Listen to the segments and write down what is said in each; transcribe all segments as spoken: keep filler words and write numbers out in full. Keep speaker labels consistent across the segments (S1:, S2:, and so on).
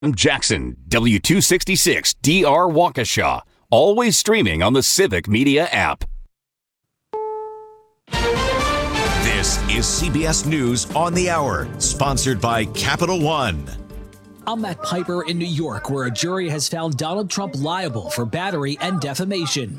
S1: Jackson, W two sixty-six D R Waukesha. Always streaming on the Civic Media app.
S2: This is C B S News on the Hour, sponsored by Capital One.
S3: I'm Matt Piper in New York, where a jury has found Donald Trump liable for battery and defamation.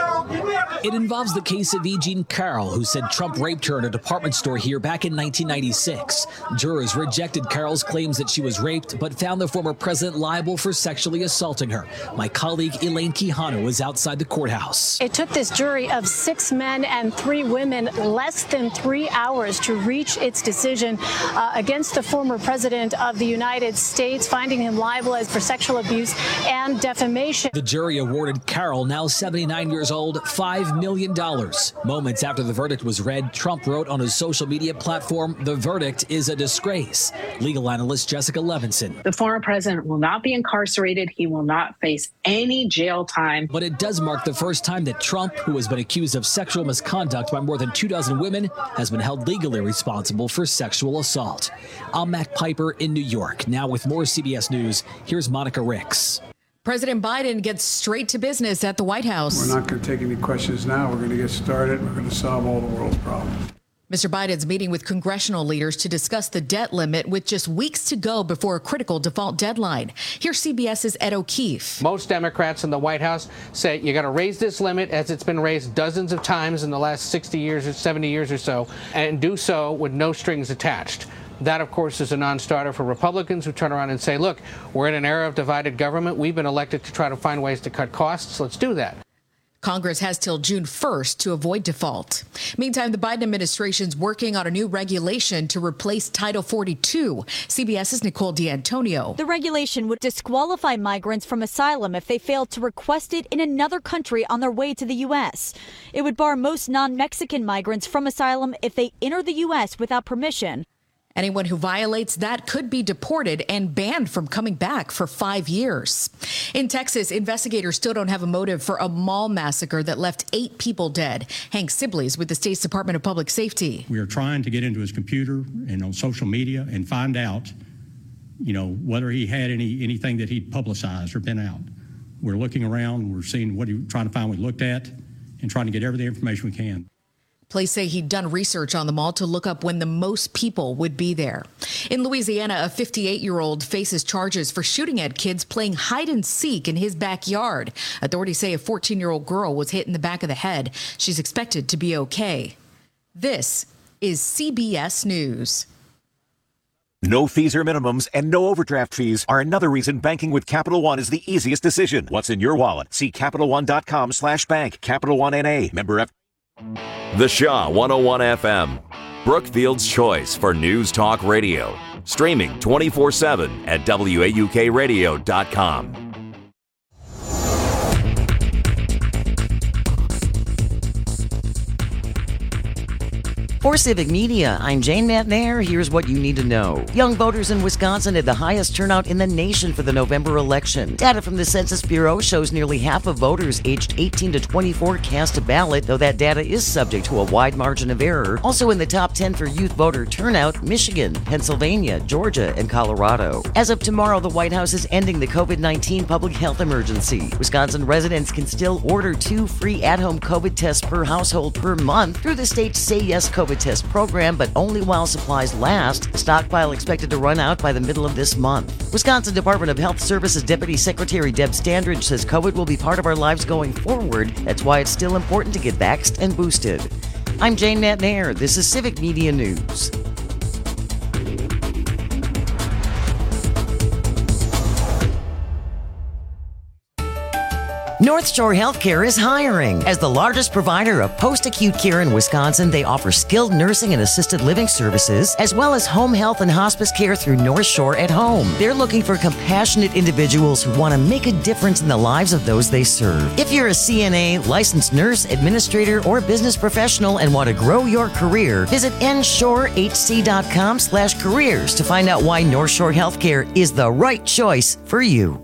S3: It involves the case of E. Jean Carroll, who said Trump raped her in a department store here back in nineteen ninety-six. Jurors rejected Carroll's claims that she was raped, but found the former president liable for sexually assaulting her. My colleague Elaine Quijano was outside the courthouse.
S4: It took this jury of six men and three women less than three hours to reach its decision uh, against the former president of the United States, finding him liable as for sexual abuse and defamation.
S3: The jury awarded Carroll, now seventy-nine years old, five million dollars. Moments after the verdict was read, Trump wrote on his social media platform, "The verdict is a disgrace." Legal analyst Jessica Levinson.
S5: The former president will not be incarcerated. He will not face any jail time.
S3: But it does mark the first time that Trump, who has been accused of sexual misconduct by more than two dozen women, has been held legally responsible for sexual assault. I'm Matt Piper in New York. Now with more C B S News, here's Monica Ricks.
S6: President Biden gets straight to business at the White House.
S7: We're not going to take any questions now. We're going to get started. We're going to solve all the world's problems.
S6: Mister Biden's meeting with congressional leaders to discuss the debt limit with just weeks to go before a critical default deadline. Here's CBS's Ed O'Keefe.
S8: Most Democrats in the White House say you got to raise this limit, as it's been raised dozens of times in the last sixty years or seventy years or so, and do so with no strings attached. That, of course, is a non-starter for Republicans who turn around and say, look, we're in an era of divided government. We've been elected to try to find ways to cut costs. Let's do that.
S6: Congress has till June first to avoid default. Meantime, the Biden administration's working on a new regulation to replace Title forty-two. CBS's Nicole D'Antonio.
S9: The regulation would disqualify migrants from asylum if they failed to request it in another country on their way to the U S. It would bar most non-Mexican migrants from asylum if they enter the U S without permission.
S6: Anyone who violates that could be deported and banned from coming back for five years. In Texas, investigators still don't have a motive for a mall massacre that left eight people dead. Hank Sibley is with the State's Department of Public Safety.
S10: We are trying to get into his computer and on social media and find out, you know, whether he had any anything that he'd publicized or been out. We're looking around, we're seeing what he trying to find what we looked at and trying to get every information we can.
S6: Police say he'd done research on the mall to look up when the most people would be there. In Louisiana, a fifty-eight-year-old faces charges for shooting at kids playing hide and seek in his backyard. Authorities say a fourteen-year-old girl was hit in the back of the head. She's expected to be okay. This is C B S News.
S2: No fees or minimums and no overdraft fees are another reason banking with Capital One is the easiest decision. What's in your wallet? See CapitalOne.com slash bank. Capital One N A. Member F.
S1: The Shaw one oh one F M, Brookfield's choice for news talk radio. Streaming twenty-four seven at W A U K radio dot com.
S11: For Civic Media, I'm Jane McNair. Here's what you need to know. Young voters in Wisconsin had the highest turnout in the nation for the November election. Data from the Census Bureau shows nearly half of voters aged eighteen to twenty-four cast a ballot, though that data is subject to a wide margin of error. Also in the top ten for youth voter turnout, Michigan, Pennsylvania, Georgia, and Colorado. As of tomorrow, the White House is ending the COVID nineteen public health emergency. Wisconsin residents can still order two free at-home COVID tests per household per month through the state's Say Yes COVID test program, but only while supplies last. Stockpile expected to run out by the middle of this month. Wisconsin Department of Health Services Deputy Secretary Deb Standridge says COVID will be part of our lives going forward. That's why it's still important to get vaxxed and boosted. I'm Jane McNair. This is Civic Media News. North Shore Healthcare is hiring. As the largest provider of post-acute care in Wisconsin, they offer skilled nursing and assisted living services, as well as home health and hospice care through North Shore at Home. They're looking for compassionate individuals who want to make a difference in the lives of those they serve. If you're a C N A, licensed nurse, administrator, or business professional and want to grow your career, visit N shore H C dot com slash careers to find out why North Shore Healthcare is the right choice for you.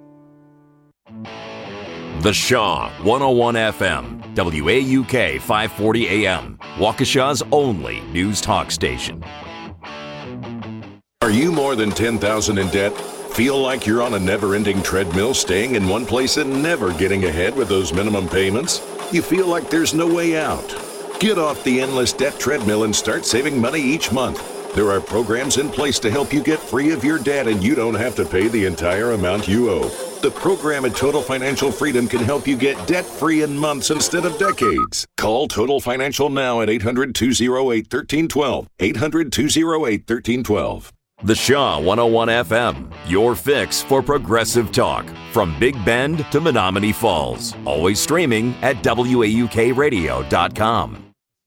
S1: The Shaw one oh one F M, W A U K five forty A M, Waukesha's only news talk station.
S12: Are you more than ten thousand dollars in debt? Feel like you're on a never-ending treadmill, staying in one place and never getting ahead with those minimum payments? You feel like there's no way out? Get off the endless debt treadmill and start saving money each month. There are programs in place to help you get free of your debt, and you don't have to pay the entire amount you owe. The program at Total Financial Freedom can help you get debt-free in months instead of decades. Call Total Financial now at eight hundred, two oh eight, one three one two. eight hundred, two oh eight, one three one two.
S1: The Shaw one oh one F M, your fix for progressive talk. From Big Bend to Menominee Falls. Always streaming at W A U K radio dot com.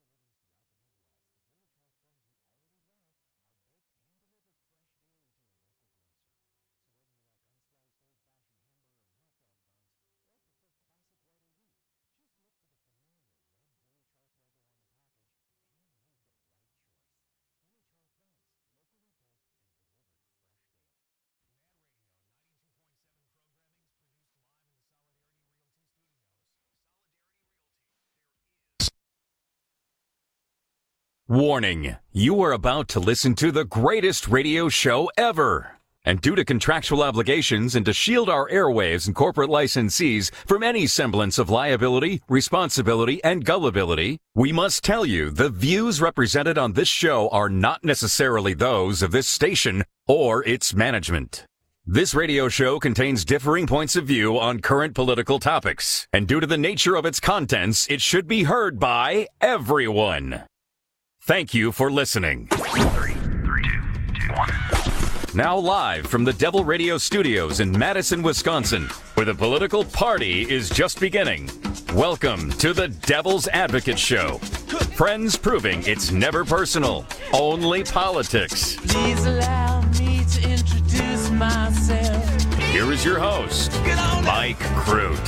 S1: Warning, you are about to listen to the greatest radio show ever. And due to contractual obligations and to shield our airwaves and corporate licensees from any semblance of liability, responsibility, and gullibility, we must tell you the views represented on this show are not necessarily those of this station or its management. This radio show contains differing points of view on current political topics, and due to the nature of its contents, it should be heard by everyone. Thank you for listening. Three, three, two, two, one. Now live from the Devil Radio Studios in Madison, Wisconsin, where the political party is just beginning. Welcome to the Devil's Advocate Show. Friends proving it's never personal, only politics. Please allow me to introduce myself. Here is your host, Mike Crute.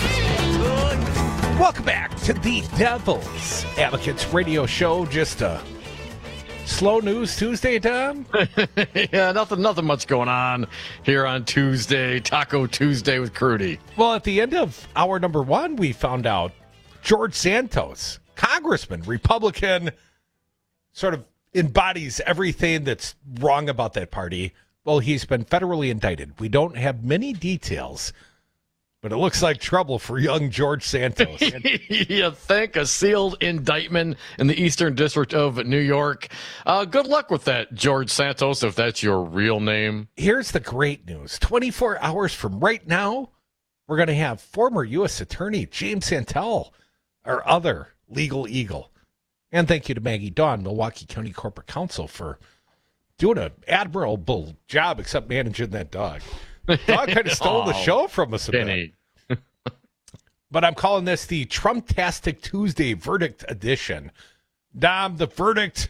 S13: Welcome back to the Devil's Advocates Radio Show. Just a slow news Tuesday, Tom?
S14: Yeah, nothing nothing much going on here on Tuesday, Taco Tuesday with Crudy.
S13: Well, at the end of hour number one, we found out George Santos, congressman, Republican, sort of embodies everything that's wrong about that party. Well, he's been federally indicted. We don't have many details, but it looks like trouble for young George Santos.
S14: You think a sealed indictment in the Eastern District of New York. Uh, good luck with that, George Santos, if that's your real name.
S13: Here's the great news. twenty-four hours from right now, we're going to have former U S Attorney James Santel, our other legal eagle. And thank you to Maggie Dawn, Milwaukee County Corporate Counsel, for doing an admirable job, except managing that dog. The dog kind of stole oh, the show from us a Benny. bit. But I'm calling this the Trump-tastic Tuesday verdict edition. Dom, the verdict,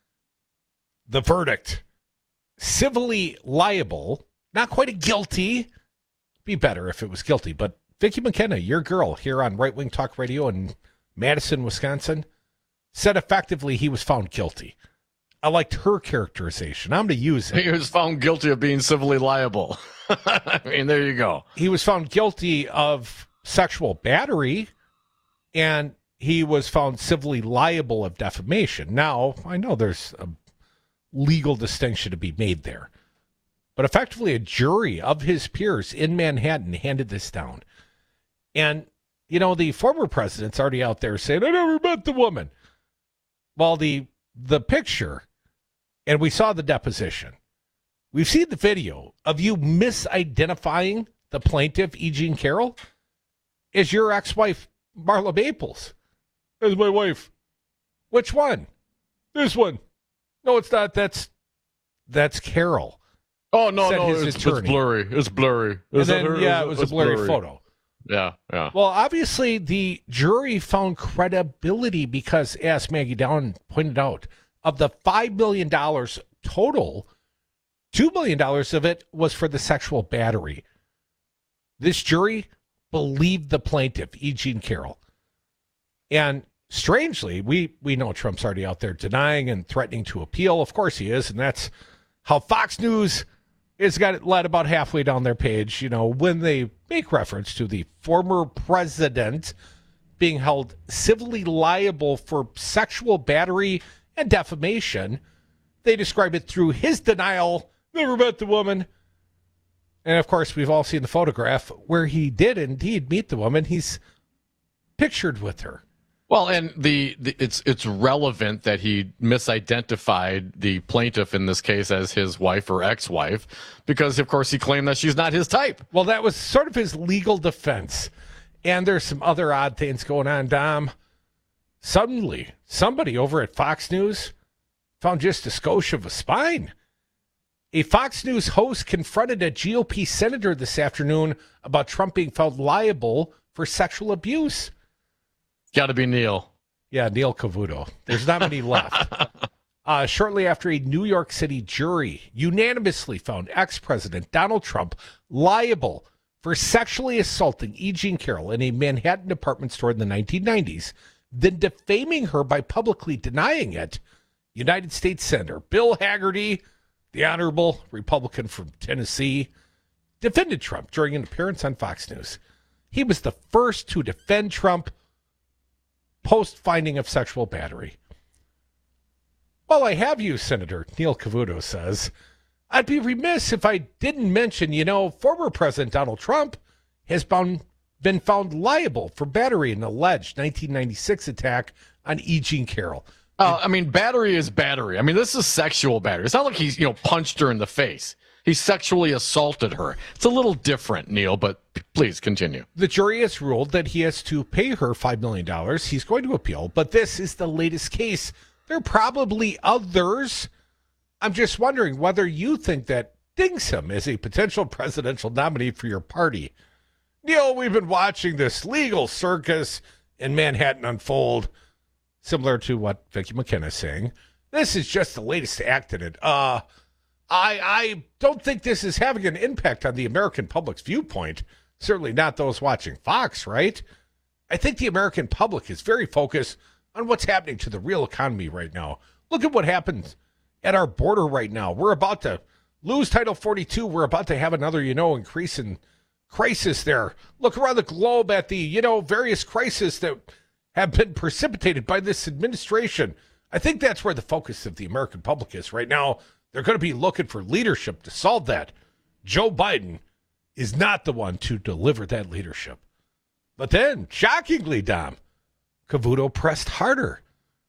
S13: the verdict. Civilly liable, not quite a guilty. Be better if it was guilty. But Vicki McKenna, your girl here on Right Wing Talk Radio in Madison, Wisconsin, said effectively he was found guilty. I liked her characterization. I'm going to use it.
S14: He was found guilty of being civilly liable. I mean, there you go.
S13: He was found guilty of sexual battery, and he was found civilly liable of defamation. Now, I know there's a legal distinction to be made there, but effectively a jury of his peers in Manhattan handed this down. And, you know, the former president's already out there saying, I never met the woman. Well, the the picture, and we saw the deposition. We've seen the video of you misidentifying the plaintiff, E. Jean Carroll, as your ex-wife, Marla Maples. As my wife. Which one? This one. No, it's not. That's that's Carroll.
S14: Oh, no, no, it's, it's blurry. It's blurry.
S13: Is and then, yeah, it was a blurry, blurry photo.
S14: Yeah, yeah.
S13: Well, obviously, the jury found credibility because, as Maggie Down pointed out, of the five million dollars total, two million dollars of it was for the sexual battery. This jury believed the plaintiff, E. Jean Carroll. And strangely, we, we know Trump's already out there denying and threatening to appeal. Of course he is, and that's how Fox News has got it led about halfway down their page, you know, when they make reference to the former president being held civilly liable for sexual battery and defamation. They describe it through his denial, never met the woman. And, of course, we've all seen the photograph where he did indeed meet the woman. He's pictured with her.
S14: Well, and the, the it's it's relevant that he misidentified the plaintiff in this case as his wife or ex-wife because, of course, he claimed that she's not his type.
S13: Well, that was sort of his legal defense. And there's some other odd things going on, Dom. Suddenly, somebody over at Fox News found just a skosh of a spine. A Fox News host confronted a G O P senator this afternoon about Trump being found liable for sexual abuse.
S14: Got to be Neil.
S13: Yeah, Neil Cavuto. There's not many left. Uh, shortly after a New York City jury unanimously found ex-President Donald Trump liable for sexually assaulting E. Jean Carroll in a Manhattan department store in the nineteen nineties, then defaming her by publicly denying it, United States Senator Bill Hagerty, the honorable Republican from Tennessee, defended Trump during an appearance on Fox News. He was the first to defend Trump post-finding of sexual battery. While I have you, Senator, Neil Cavuto says, I'd be remiss if I didn't mention, you know, former President Donald Trump has been, been found liable for battery in an alleged nineteen ninety-six attack on E. Jean Carroll.
S14: Uh, I mean, battery is battery. I mean, this is sexual battery. It's not like he's, you know, punched her in the face. He sexually assaulted her. It's a little different, Neil, but p- please continue.
S13: The jury has ruled that he has to pay her five million dollars. He's going to appeal, but this is the latest case. There are probably others. I'm just wondering whether you think that dings him as a potential presidential nominee for your party. Neil, we've been watching this legal circus in Manhattan unfold, similar to what Vicki McKenna is saying. This is just the latest act in it. Uh, I I don't think this is having an impact on the American public's viewpoint. Certainly not those watching Fox, right? I think the American public is very focused on what's happening to the real economy right now. Look at what happened at our border right now. We're about to lose Title forty-two. We're about to have another, you know, increase in crisis there. Look around the globe at the, you know, various crises that have been precipitated by this administration. I think that's where the focus of the American public is right now. They're going to be looking for leadership to solve that. Joe Biden is not the one to deliver that leadership. But then, shockingly, Dom, Cavuto pressed harder.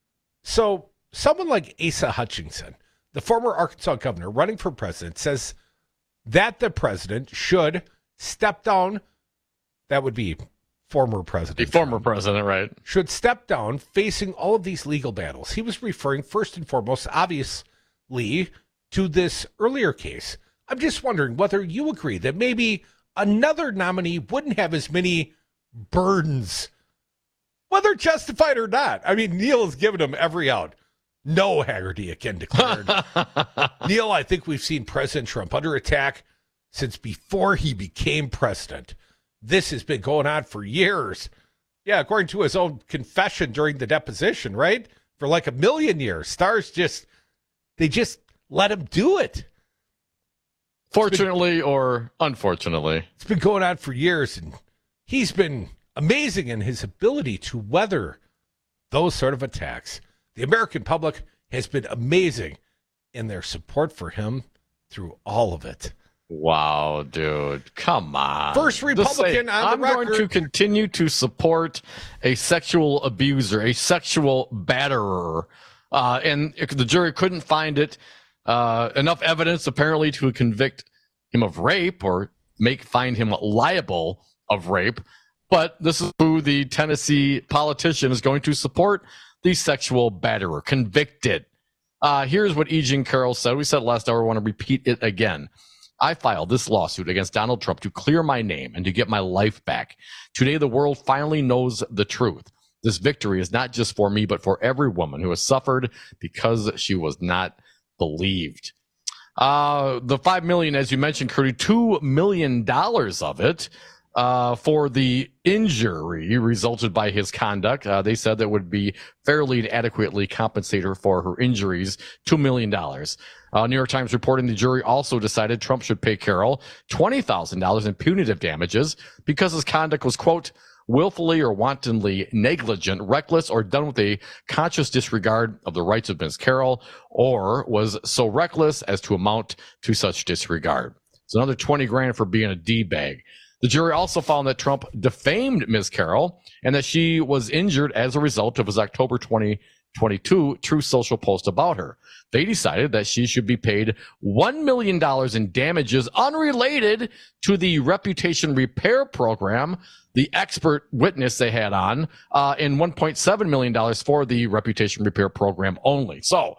S13: So someone like Asa Hutchinson, the former Arkansas governor running for president, says that the president should step down. That would be former president.
S14: The former president, right.
S13: Should step down facing all of these legal battles. He was referring first and foremost, obviously, to this earlier case. I'm just wondering whether you agree that maybe another nominee wouldn't have as many burdens, whether justified or not. I mean, Neil has given him every out. No, Hagerty again declared. Neil, I think we've seen President Trump under attack since before he became president. This has been going on for years. Yeah, according to his own confession during the deposition, right? For like a million years. Stars just, they just let him do it.
S14: Fortunately been, or unfortunately.
S13: It's been going on for years, and he's been amazing in his ability to weather those sort of attacks. The American public has been amazing in their support for him through all of it.
S14: Wow, dude. Come on.
S13: First Republican say, on the
S14: I'm
S13: record.
S14: going to continue to support a sexual abuser, a sexual batterer. Uh, and the jury couldn't find it. Uh, enough evidence, apparently, to convict him of rape or make find him liable of rape. But this is who the Tennessee politician is going to support the sexual batterer, convicted. Uh, here's what E. Jean Carroll said. We said last hour. I want to repeat it again. I filed this lawsuit against Donald Trump to clear my name and to get my life back. Today, the world finally knows the truth. This victory is not just for me, but for every woman who has suffered because she was not believed. Uh, the five million dollars, as you mentioned, Curdy, two million dollars of it uh, for the injury resulted by his conduct. Uh, they said that would be fairly and adequately compensate her for her injuries, two million dollars. Uh, New York Times reporting the jury also decided Trump should pay Carroll twenty thousand dollars in punitive damages because his conduct was, quote, willfully or wantonly negligent, reckless, or done with a conscious disregard of the rights of Miz Carroll, or was so reckless as to amount to such disregard. It's another twenty grand for being a D-bag. The jury also found that Trump defamed Miz Carroll and that she was injured as a result of his October twenty twenty-two Truth Social post about her. They decided that she should be paid one million dollars in damages unrelated to the reputation repair program, the expert witness they had on, uh, and one point seven million dollars for the reputation repair program only. So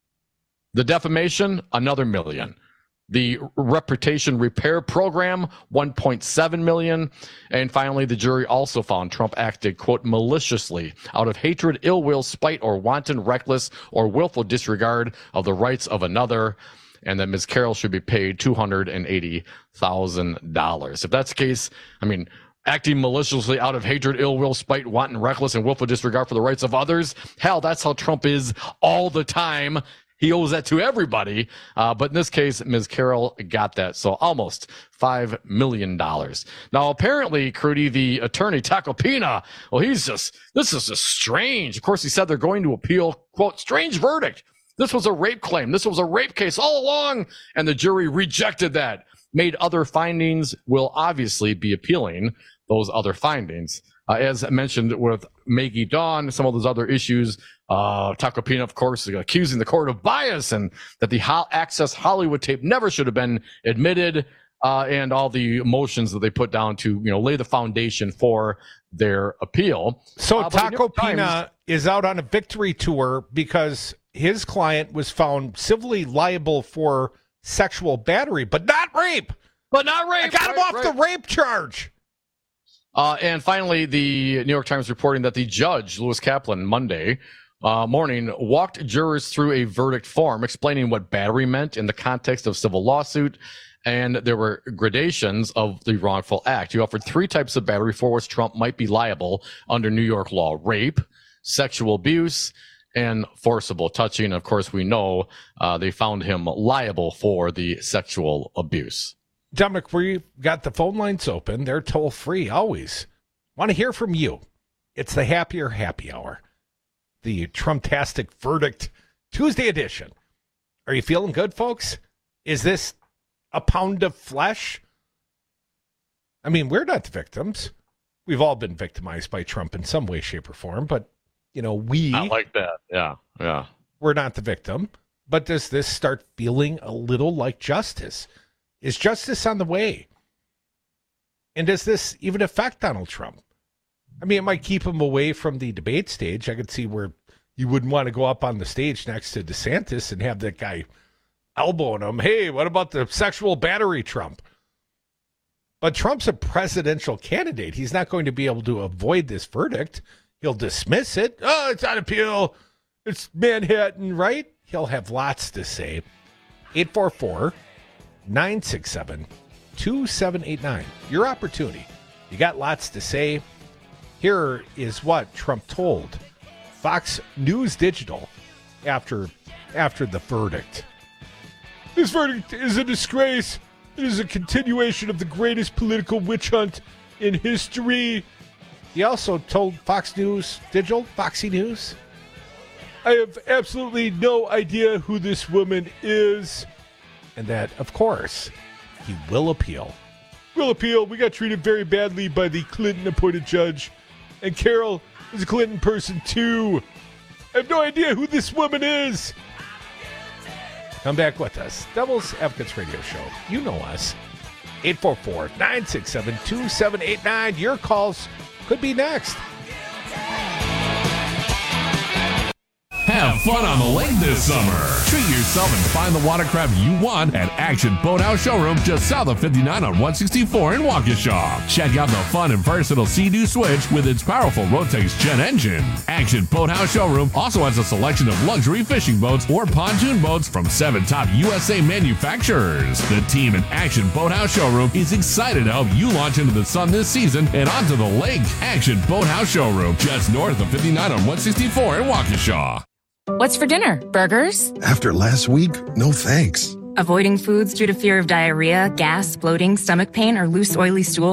S14: the defamation, another million. The reputation repair program, one point seven million dollars. And finally, the jury also found Trump acted, quote, maliciously out of hatred, ill will, spite, or wanton, reckless, or willful disregard of the rights of another, and that Miz Carroll should be paid two hundred eighty thousand dollars. If that's the case, I mean, acting maliciously out of hatred, ill will, spite, wanton, reckless, and willful disregard for the rights of others, hell, that's how Trump is all the time. He owes that to everybody. Uh, but in this case, Miz Carroll got that. So almost five million dollars. Now, apparently, Crudy, the attorney, Tacopina, well, he's just, this is just strange. Of course, he said they're going to appeal, quote, strange verdict. This was a rape claim. This was a rape case all along. And the jury rejected that, made other findings, will obviously be appealing those other findings. Uh, as I mentioned with Maggie Dawn, some of those other issues, uh, Tacopina, of course, accusing the court of bias and that the Ho- Access Hollywood tape never should have been admitted, uh, and all the motions that they put down to, you know, lay the foundation for their appeal.
S13: So
S14: uh,
S13: Tacopina
S14: Times-
S13: is out on a victory tour because his client was found civilly liable for sexual battery, but not rape.
S14: But not rape.
S13: I got him
S14: right,
S13: off
S14: right.
S13: the rape charge.
S14: Uh, and finally, the New York Times reporting that the judge, Lewis Kaplan, Monday uh, morning, walked jurors through a verdict form explaining what battery meant in the context of civil lawsuit. And there were gradations of the wrongful act. He offered three types of battery for which Trump might be liable under New York law: rape, sexual abuse, and forcible touching. Of course, we know uh, they found him liable for the sexual abuse.
S13: Dominic, we've got the phone lines open. They're toll free always. Want to hear from you. It's the Happier Happy Hour, the Trump-tastic verdict Tuesday edition. Are you feeling good, folks? Is this a pound of flesh? I mean, we're not the victims. We've all been victimized by Trump in some way, shape, or form, but, you know, we...
S14: Not like that. Yeah, yeah.
S13: We're not the victim. But does this start feeling a little like justice? Is justice on the way? And does this even affect Donald Trump? I mean, it might keep him away from the debate stage. I could see where you wouldn't want to go up on the stage next to DeSantis and have that guy elbowing him. Hey, what about the sexual battery, Trump? But Trump's a presidential candidate. He's not going to be able to avoid this verdict. He'll dismiss it. Oh, it's on appeal. It's Manhattan, right? He'll have lots to say. eight four four, nine six seven, two seven eight nine. Your opportunity. You got lots to say. Here is what Trump told Fox News Digital after after the verdict. This verdict is a disgrace. It is a continuation of the greatest political witch hunt in history. He also told Fox News Digital, Foxy News, I have absolutely no idea who this woman is. And that, of course, he will appeal. Will appeal. We got treated very badly by the Clinton-appointed judge. And Carol is a Clinton person, too. I have no idea who this woman is. Come back with us. Devil's Advocates Radio Show. You know us. eight four four, nine six seven, two seven eight nine. Your calls could be next.
S15: Have fun on the lake this summer. Treat yourself and find the watercraft you want at Action Boathouse Showroom just south of fifty-nine on one sixty-four in Waukesha. Check out the fun and versatile Sea-Doo Switch with its powerful Rotax jet engine. Action Boathouse Showroom also has a selection of luxury fishing boats or pontoon boats from seven top U S A manufacturers. The team at Action Boathouse Showroom is excited to help you launch into the sun this season and onto the lake. Action Boathouse Showroom just north of fifty-nine on one sixty-four in Waukesha.
S16: What's for dinner? Burgers?
S17: After last week, no thanks.
S16: Avoiding foods due to fear of diarrhea, gas, bloating, stomach pain, or loose, oily stools?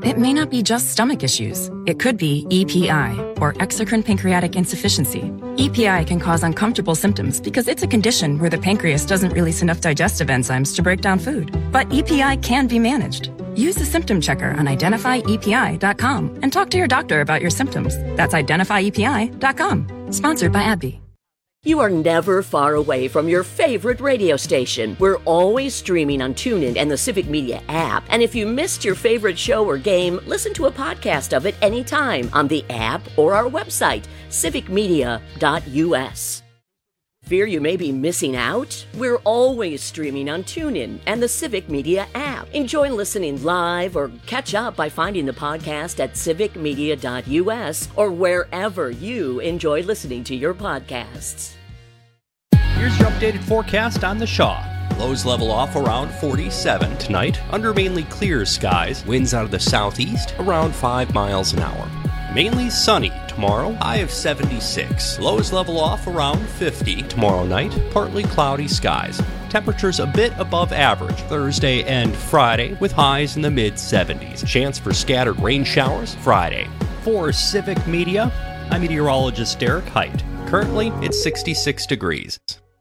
S16: It may not be just stomach issues. It could be E P I, or exocrine pancreatic insufficiency. E P I can cause uncomfortable symptoms because it's a condition where the pancreas doesn't release enough digestive enzymes to break down food. But E P I can be managed. Use the symptom checker on identify E P I dot com and talk to your doctor about your symptoms. That's identify E P I dot com. Sponsored by AbbVie.
S17: You are never far away from your favorite radio station. We're always streaming on TuneIn and the Civic Media app. And if you missed your favorite show or game, listen to a podcast of it anytime on the app or our website, civic media dot u s. Fear you may be missing out? We're always streaming on TuneIn and the Civic Media app. Enjoy listening live or catch up by finding the podcast at civic media dot u s or wherever you enjoy listening to your podcasts.
S18: Here's your updated forecast on the Shaw. Lows level off around forty-seven tonight, under mainly clear skies. Winds out of the southeast around five miles an hour. Mainly sunny tomorrow, high of seventy-six. Lows level off around fifty. Tomorrow night, partly cloudy skies. Temperatures a bit above average Thursday and Friday, with highs in the mid seventies. Chance for scattered rain showers Friday. For Civic Media, I'm meteorologist Derek Height. Currently, it's sixty-six degrees.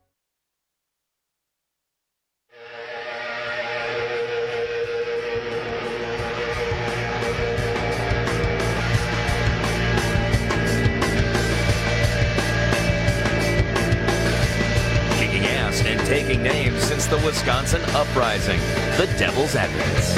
S1: Taking names since the Wisconsin Uprising, the Devil's Advocates.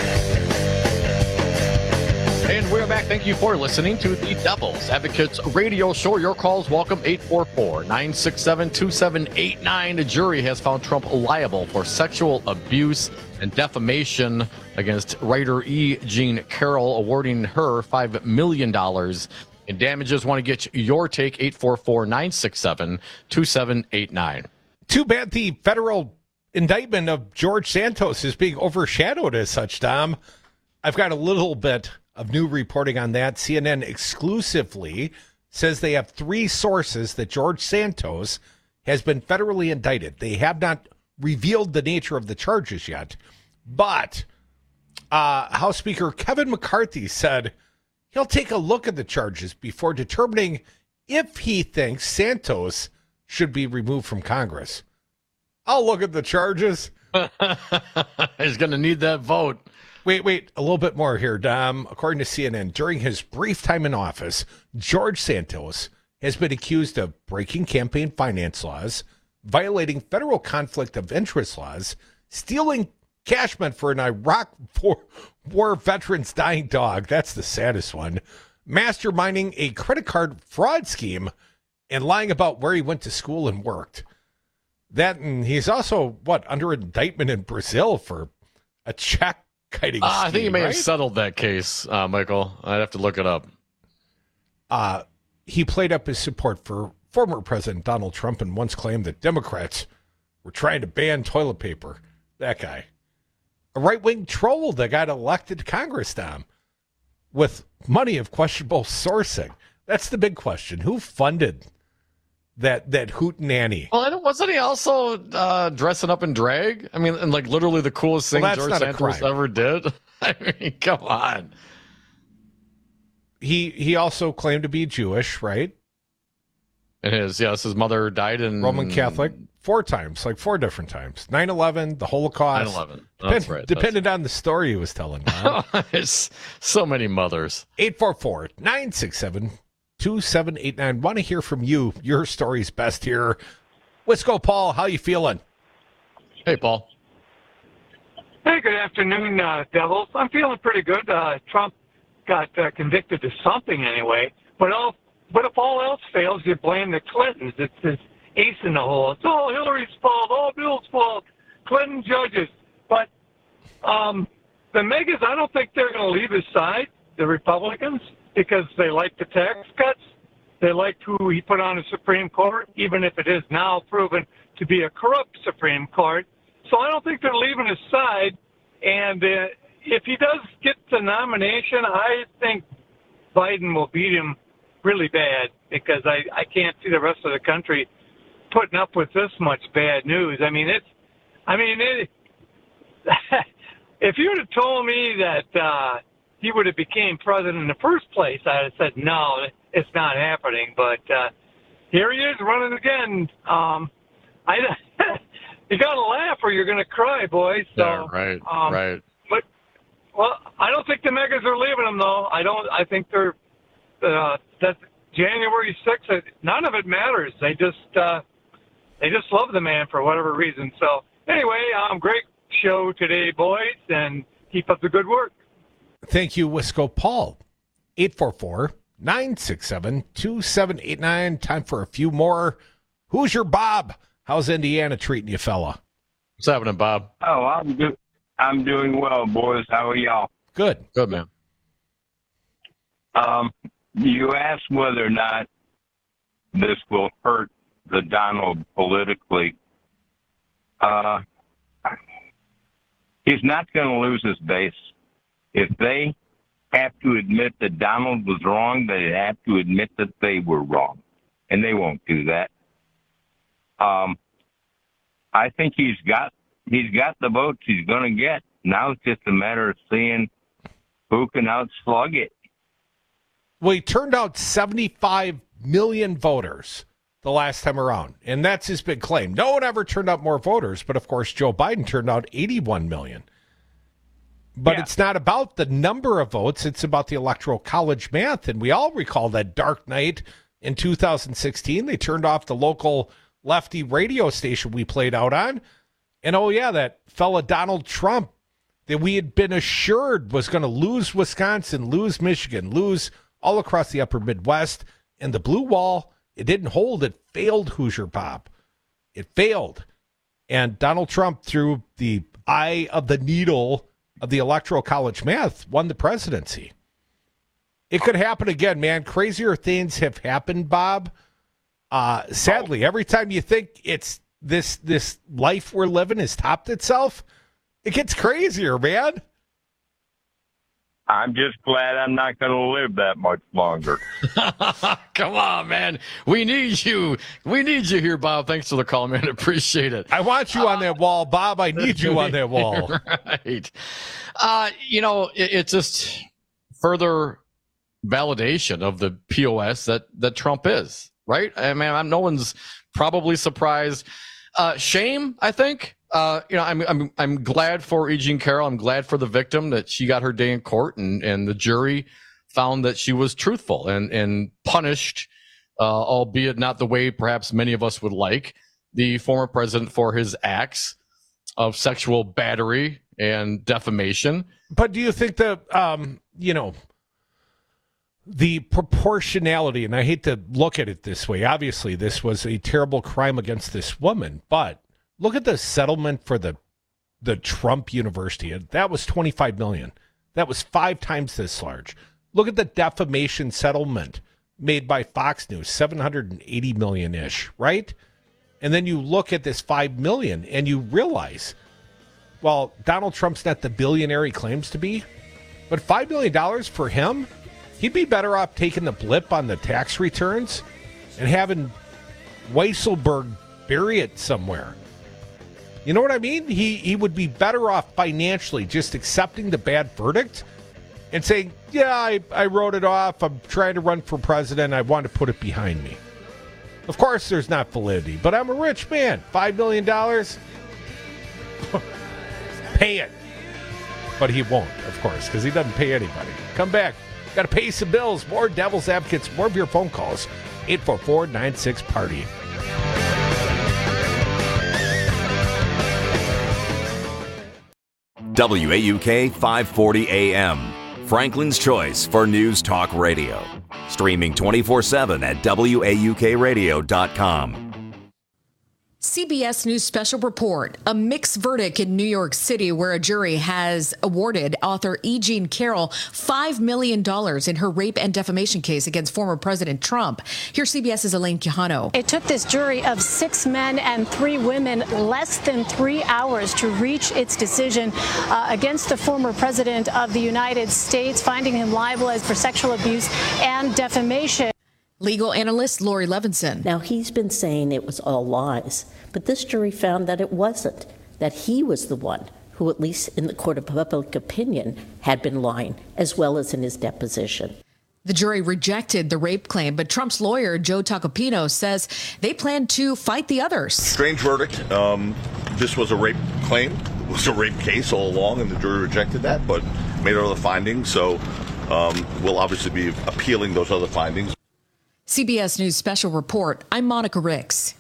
S14: And we're back. Thank you for listening to the Devil's Advocates radio show. Your calls welcome. Eight four four, nine six seven, two seven eight nine. The jury has found Trump liable for sexual abuse and defamation against writer E. Jean Carroll, awarding her five million dollars in damages. Want to get your take? Eight four four, nine six seven, two seven eight nine.
S13: Too bad the federal indictment of George Santos is being overshadowed as such, Dom. I've got a little bit of new reporting on that. C N N exclusively says they have three sources that George Santos has been federally indicted. They have not revealed the nature of the charges yet. But uh, House Speaker Kevin McCarthy said he'll take a look at the charges before determining if he thinks Santos should be removed from Congress. I'll look at the charges.
S14: He's going to need that vote.
S13: Wait, wait, a little bit more here, Dom. According to C N N, during his brief time in office, George Santos has been accused of breaking campaign finance laws, violating federal conflict of interest laws, stealing cash meant for an Iraq war veteran's dying dog. That's the saddest one. Masterminding a credit card fraud scheme, and lying about where he went to school and worked. That, and he's also, what, under indictment in Brazil for a check kiting
S14: uh,
S13: scheme,
S14: I think he may
S13: right?
S14: have settled that case, uh, Michael. I'd have to look it up.
S13: Uh, he played up his support for former President Donald Trump and once claimed that Democrats were trying to ban toilet paper. That guy. A right-wing troll that got elected to Congress, Dom, with money of questionable sourcing. That's the big question. Who funded that that hootenanny?
S14: Well, wasn't he also uh, dressing up in drag? I mean, and like literally the coolest thing
S13: well,
S14: George Santos ever did. I mean, come on.
S13: He he also claimed to be Jewish, right?
S14: It is, yes. His mother died in
S13: Roman Catholic four times, like four different times. nine eleven, the Holocaust.
S14: nine eleven. That's
S13: Depend,
S14: right.
S13: Depended That's... on the story he was telling.
S14: It's so many mothers.
S13: eight four four, nine six seven, two seven eight nine. Want to hear from you. Your story's best here. Wisco Paul, how you feeling?
S14: Hey, Paul.
S19: Hey, good afternoon, uh, Devils. I'm feeling pretty good. Uh, Trump got uh, convicted of something anyway. But all, but if all else fails, you blame the Clintons. It's this ace in the hole. It's all Hillary's fault, all Bill's fault, Clinton judges. But um, the megas, I don't think they're going to leave his side, the Republicans, because they like the tax cuts. They liked who he put on the Supreme Court, even if it is now proven to be a corrupt Supreme Court. So I don't think they're leaving his side. And uh, if he does get the nomination, I think Biden will beat him really bad, because I, I can't see the rest of the country putting up with this much bad news. I mean, it's, I mean, it, if you would have told me that uh, he would have became president in the first place, I'd have said, no, it's not happening. But uh, here he is running again. Um, I, you got to laugh or you're going to cry, boys. So,
S14: yeah, right,
S19: um,
S14: right.
S19: But, well, I don't think the megas are leaving him, though. I don't. I think they're, uh, that January sixth, none of it matters. They just, uh, they just love the man for whatever reason. So, anyway, um, great show today, boys, and keep up the good work.
S13: Thank you, Wisco Paul. eight four four, nine six seven, two seven eight nine. Time for a few more. Who's your Bob? How's Indiana treating you, fella?
S14: What's happening, Bob?
S20: Oh, I'm do- I'm doing well, boys. How are y'all?
S13: Good.
S14: Good, man.
S20: Um, you asked whether or not this will hurt the Donald politically. Uh, he's not going to lose his base. If they have to admit that Donald was wrong, they have to admit that they were wrong. And they won't do that. Um, I think he's got he's got the votes he's going to get. Now it's just a matter of seeing who can outslug it.
S13: Well, he turned out seventy-five million voters the last time around, and that's his big claim. No one ever turned out more voters, but of course Joe Biden turned out eighty-one million. But yeah. It's not about the number of votes. It's about the Electoral College math. And we all recall that dark night in two thousand sixteen. They turned off the local lefty radio station we played out on. And, oh, yeah, that fella Donald Trump that we had been assured was going to lose Wisconsin, lose Michigan, lose all across the upper Midwest. And the blue wall, it didn't hold. It failed Hoosier Bob. It failed. And Donald Trump, through the eye of the needle of the Electoral College math, won the presidency. It could happen again, man. Crazier things have happened, Bob. Uh, sadly, every time you think it's this this life we're living has topped itself, it gets crazier, man.
S20: I'm just glad I'm not going to live that much longer.
S14: Come on, man. We need you. We need you here, Bob. Thanks for the call, man. Appreciate it.
S13: I want you uh, on that wall, Bob. I need you on that wall.
S14: Right. Uh, you know, it, it's just further validation of the P O S that, that Trump is, right? I mean, I'm, no one's probably surprised. Uh, shame, I think. Uh, you know, I'm I'm I'm glad for E. Jean Carroll. I'm glad for the victim that she got her day in court, and, and the jury found that she was truthful and and punished, uh, albeit not the way perhaps many of us would like, the former president for his acts of sexual battery and defamation.
S13: But do you think that um, you know, the proportionality, and I hate to look at it this way, obviously this was a terrible crime against this woman, but look at the settlement for the the Trump University. That was twenty-five million dollars. That was five times this large. Look at the defamation settlement made by Fox News, seven hundred eighty million ish, right? And then you look at this five million dollars and you realize, well, Donald Trump's not the billionaire he claims to be, but five million dollars for him, he'd be better off taking the blip on the tax returns and having Weisselberg bury it somewhere. You know what I mean? He he would be better off financially just accepting the bad verdict and saying, yeah, I, I wrote it off. I'm trying to run for president. I want to put it behind me. Of course, there's not validity, but I'm a rich man. Five million dollars? Pay it. But he won't, of course, because he doesn't pay anybody. Come back. Got to pay some bills. More Devil's Advocates. More of your phone calls. eight four four, nine six, party.
S21: W A U K five forty A M, Franklin's Choice for News Talk Radio. Streaming twenty-four seven at W A U K radio dot com.
S6: C B S News special report, a mixed verdict in New York City where a jury has awarded author E. Jean Carroll five million dollars in her rape and defamation case against former President Trump. Here's CBS's Elaine Quijano.
S4: It took this jury of six men and three women less than three hours to reach its decision uh, against the former president of the United States, finding him liable as for sexual abuse and defamation.
S6: Legal analyst Lori Levinson.
S22: Now, he's been saying it was all lies, but this jury found that it wasn't, that he was the one
S5: who, at least in the court of public opinion, had been lying, as well as in his deposition.
S6: The jury rejected the rape claim, but Trump's lawyer, Joe Tacopino, says they plan to fight the others.
S22: Strange verdict. Um, this was a rape claim. It was a rape case all along, and the jury rejected that, but made other findings. So um, we'll obviously be appealing those other findings.
S6: C B S News Special Report. I'm Monica Ricks.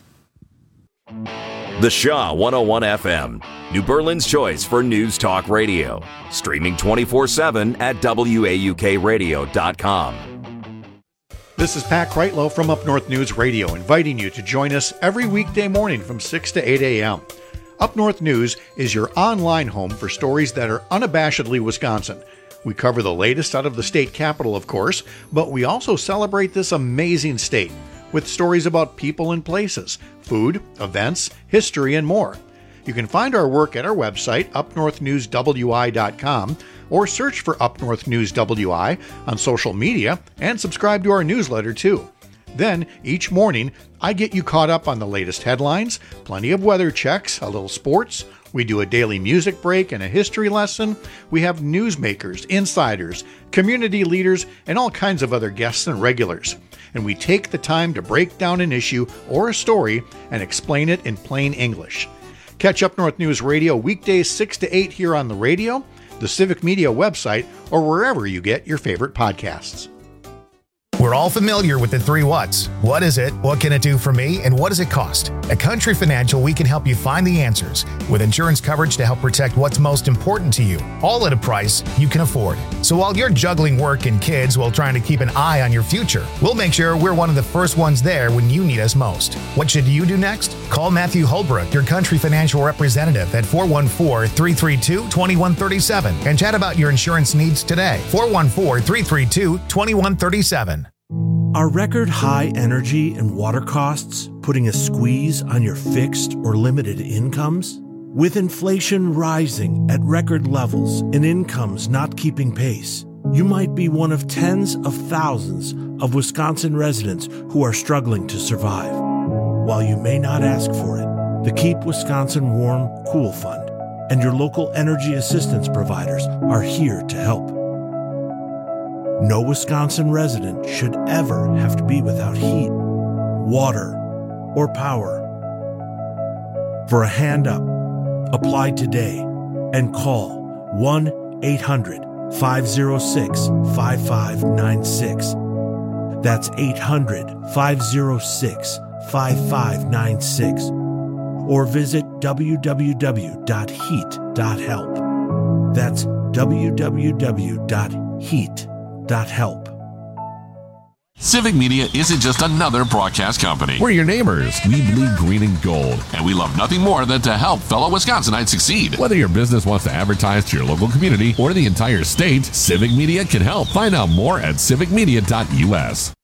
S21: The Shaw one oh one F M, New Berlin's choice for news talk radio. Streaming twenty-four seven at W A U K radio dot com.
S23: This is Pat Kreitlow from Up North News Radio, inviting you to join us every weekday morning from six to eight a.m. Up North News is your online home for stories that are unabashedly Wisconsin. We cover the latest out of the state capital, of course, but we also celebrate this amazing state with stories about people and places, food, events, history, and more. You can find our work at our website, up north news w i dot com, or search for Up North News W I on social media and subscribe to our newsletter too. Then, each morning, I get you caught up on the latest headlines, plenty of weather checks, a little sports. We do a daily music break and a history lesson. We have newsmakers, insiders, community leaders, and all kinds of other guests and regulars. And we take the time to break down an issue or a story and explain it in plain English. Catch Up North News Radio weekdays six to eight here on the radio, the Civic Media website, or wherever you get your favorite podcasts.
S24: We're all familiar with the three whats. What is it? What can it do for me? And what does it cost? At Country Financial, we can help you find the answers with insurance coverage to help protect what's most important to you, all at a price you can afford. So while you're juggling work and kids while trying to keep an eye on your future, we'll make sure we're one of the first ones there when you need us most. What should you do next? Call Matthew Holbrook, your Country Financial representative, at four one four, three three two, two one three seven and chat about your insurance needs today. four one four, three three two, two one three seven.
S25: Are record high energy and water costs putting a squeeze on your fixed or limited incomes? With inflation rising at record levels and incomes not keeping pace, you might be one of tens of thousands of Wisconsin residents who are struggling to survive. While you may not ask for it, the Keep Wisconsin Warm Cool Fund and your local energy assistance providers are here to help. No Wisconsin resident should ever have to be without heat, water, or power. For a hand up, apply today and call one eight hundred, five oh six, five five nine six. That's eight hundred, five oh six, five five nine six. Or visit w w w dot heat dot help. That's w w w dot heat dot help. Dot help.
S15: Civic Media isn't just another broadcast company. We're your neighbors. We bleed green and gold, and we love nothing more than to help fellow Wisconsinites succeed. Whether your business wants to advertise to your local community or the entire state, Civic Media can help. Find out more at civic media dot u s.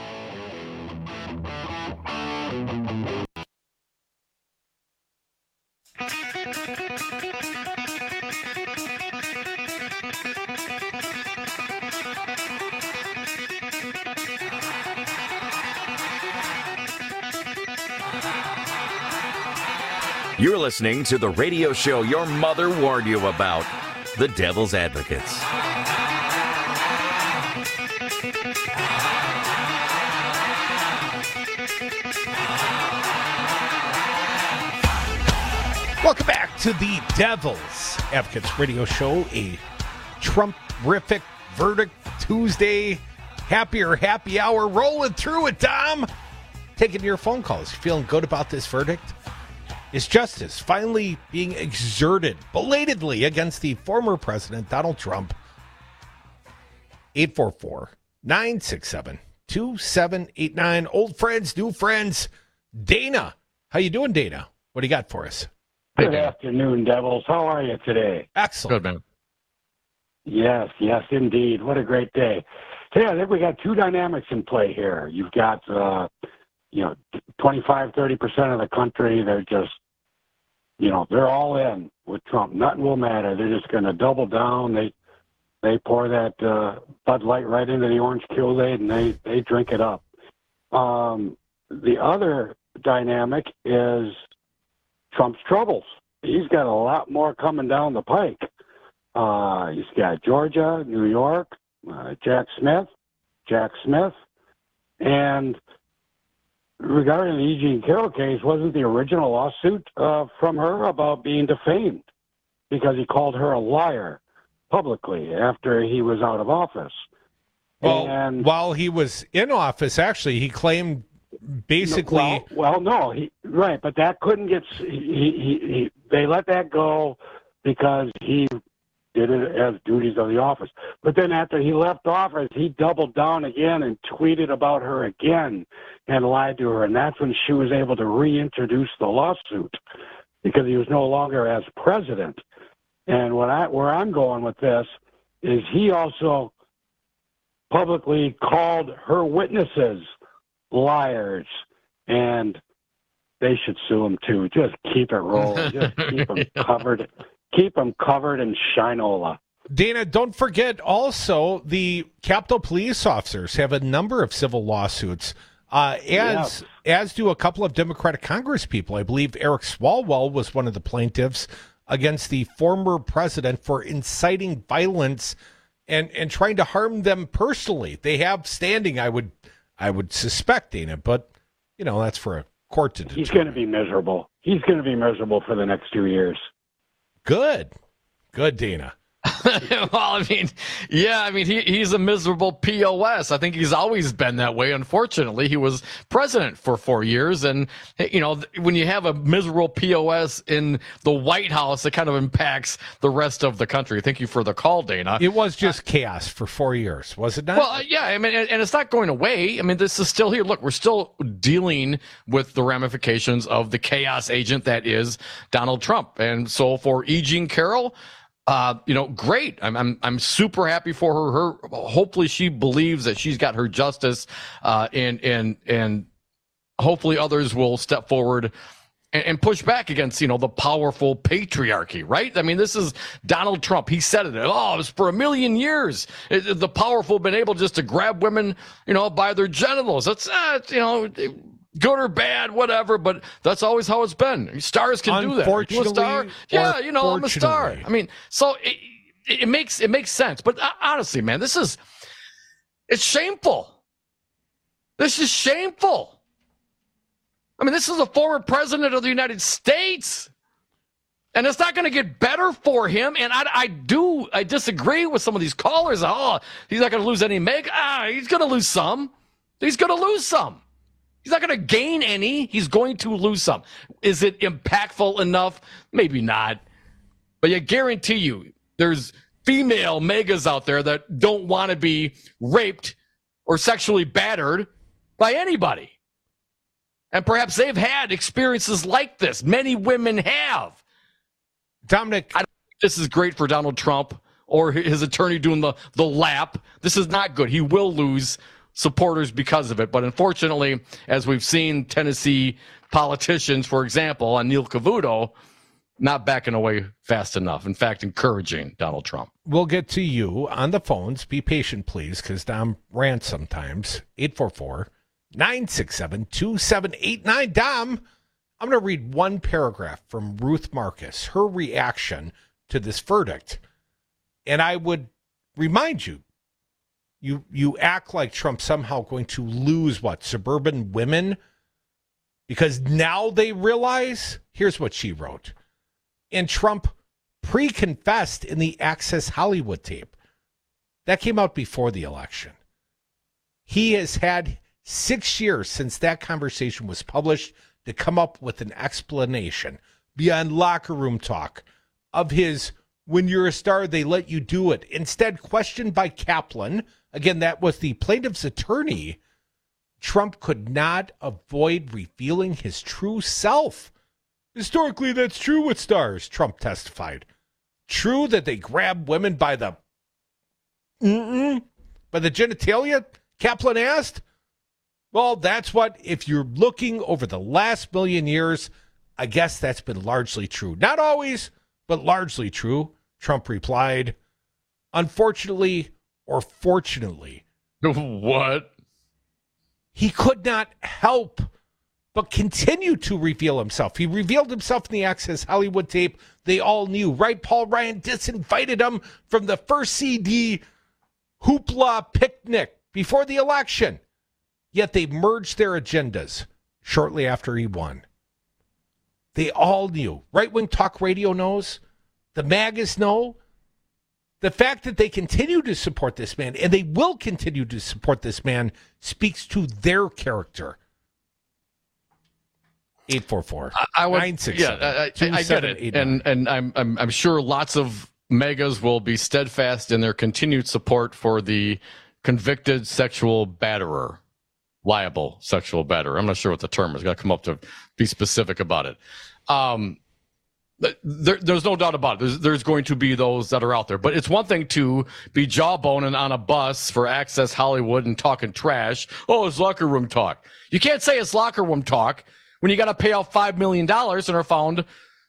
S21: You're listening to the radio show your mother warned you about, The Devil's Advocates.
S13: Welcome back to the Devil's Advocates radio show, a Trump-rific verdict Tuesday, happier happy hour, rolling through it, Tom. Taking your phone calls. You feeling good about this verdict? Is justice finally being exerted belatedly against the former president, Donald Trump? eight four four, nine six seven, two seven eight nine. Old friends, new friends. Dana. How you doing, Dana? What do you got for us?
S26: Good afternoon, Devils. How are you today?
S13: Excellent.
S14: Good, man.
S26: Yes, yes, indeed. What a great day. Today, I think we got two dynamics in play here. You've got, uh, you know, twenty-five, thirty percent of the country, they're just, you know, they're all in with Trump. Nothing will matter. They're just going to double down. They they pour that uh, Bud Light right into the orange Kool-Aid, and they, they drink it up. Um, the other dynamic is Trump's troubles. he's got a lot more coming down the pike. Uh, he's got Georgia, New York, uh, Jack Smith, Jack Smith, and regarding the E. Jean Carroll case, wasn't the original lawsuit uh, from her about being defamed because he called her a liar publicly after he was out of office?
S13: Well,
S26: and,
S13: while he was in office, actually, he claimed basically.
S26: Well, well no, he, right, but that couldn't get. He, he, he, they let that go because he did it as duties of the office. But then after he left office, he doubled down again and tweeted about her again and lied to her. And that's when she was able to reintroduce the lawsuit because he was no longer as president. And what I, where I'm going with this is he also publicly called her witnesses liars, and they should sue him too. Just keep it rolling. Just keep them covered. Keep them covered in shinola.
S13: Dana, don't forget also the Capitol police officers have a number of civil lawsuits, uh, as yeah. as do a couple of Democratic Congress people. I believe Eric Swalwell was one of the plaintiffs against the former president for inciting violence and, and trying to harm them personally. They have standing, I would I would suspect, Dana, but you know that's for a court to determine.
S26: He's going to be miserable. He's going to be miserable for the next two years.
S13: Good. Good, Dana.
S14: Well, I mean, yeah, I mean, he, he's a miserable P O S. I think he's always been that way. Unfortunately, he was president for four years. And, you know, when you have a miserable P O S in the White House, it kind of impacts the rest of the country. Thank you for the call, Dana.
S13: It was just chaos for four years, was it not?
S14: Well, yeah, I mean, and it's not going away. I mean, this is still here. Look, we're still dealing with the ramifications of the chaos agent that is Donald Trump. And so for E. Jean Carroll, Uh, you know, great. I'm, I'm, I'm super happy for her. Her, hopefully she believes that she's got her justice, uh, and, and, and hopefully others will step forward and, and push back against, you know, the powerful patriarchy, right? I mean, this is Donald Trump. He said it. Oh, it was for a million years. It, the powerful have been able just to grab women, you know, by their genitals. That's, uh, you know, good or bad, whatever, but that's always how it's been. Stars can do that.
S13: Unfortunately,
S14: you a star? Yeah, you know, I'm a star. I mean, so it, it makes it makes sense. But honestly, man, this is it's shameful. This is shameful. I mean, this is a former president of the United States, and it's not going to get better for him. And I, I do I disagree with some of these callers. Oh, he's not going to lose any meg. Ah, he's going to lose some. He's going to lose some. He's not going to gain any. He's going to lose some. Is it impactful enough? Maybe not. But I guarantee you, there's female megas out there that don't want to be raped or sexually battered by anybody. And perhaps they've had experiences like this. Many women have.
S13: Dominic,
S14: I don't think this is great for Donald Trump or his attorney doing the, the lap. This is not good. He will lose supporters because of it. But unfortunately, as we've seen Tennessee politicians, for example, on Neil Cavuto, not backing away fast enough. In fact, encouraging Donald Trump.
S13: We'll get to you on the phones. Be patient, please, because Dom rants sometimes. eight four four, nine six seven, two seven eight nine. Dom, I'm going to read one paragraph from Ruth Marcus, her reaction to this verdict. And I would remind you, You you act like Trump's somehow going to lose, what, suburban women? Because now they realize, here's what she wrote. And Trump pre-confessed in the Access Hollywood tape. That came out before the election. He has had six years since that conversation was published to come up with an explanation beyond locker room talk of his, when you're a star, they let you do it. Instead, questioned by Kaplan, again, that was the plaintiff's attorney, Trump could not avoid revealing his true self. Historically, that's true with stars, Trump testified. True that they grab women by the mm-mm, by the genitalia, Kaplan asked. Well, that's what, if you're looking over the last million years, I guess that's been largely true. Not always, but largely true, Trump replied. Unfortunately, or fortunately.
S14: What?
S13: He could not help but continued to reveal himself. He revealed himself in the Access Hollywood tape. They all knew, right? Paul Ryan disinvited him from the first C D hoopla picnic before the election. Yet they merged their agendas shortly after he won. They all knew. Right-wing talk radio knows. The MAGAs know. The fact that they continue to support this man, and they will continue to support this man, speaks to their character. eight four four, nine six seven,
S14: yeah, I, I, I get it. And and I'm, I'm I'm sure lots of MAGAs will be steadfast in their continued support for the convicted sexual batterer. Liable sexual batterer. I'm not sure what the term is. Got to come up to be specific about it. Um, there, there's no doubt about it. There's, there's going to be those that are out there. But it's one thing to be jawboning on a bus for Access Hollywood and talking trash. Oh, it's locker room talk. You can't say it's locker room talk when you got to pay out five million dollars and are found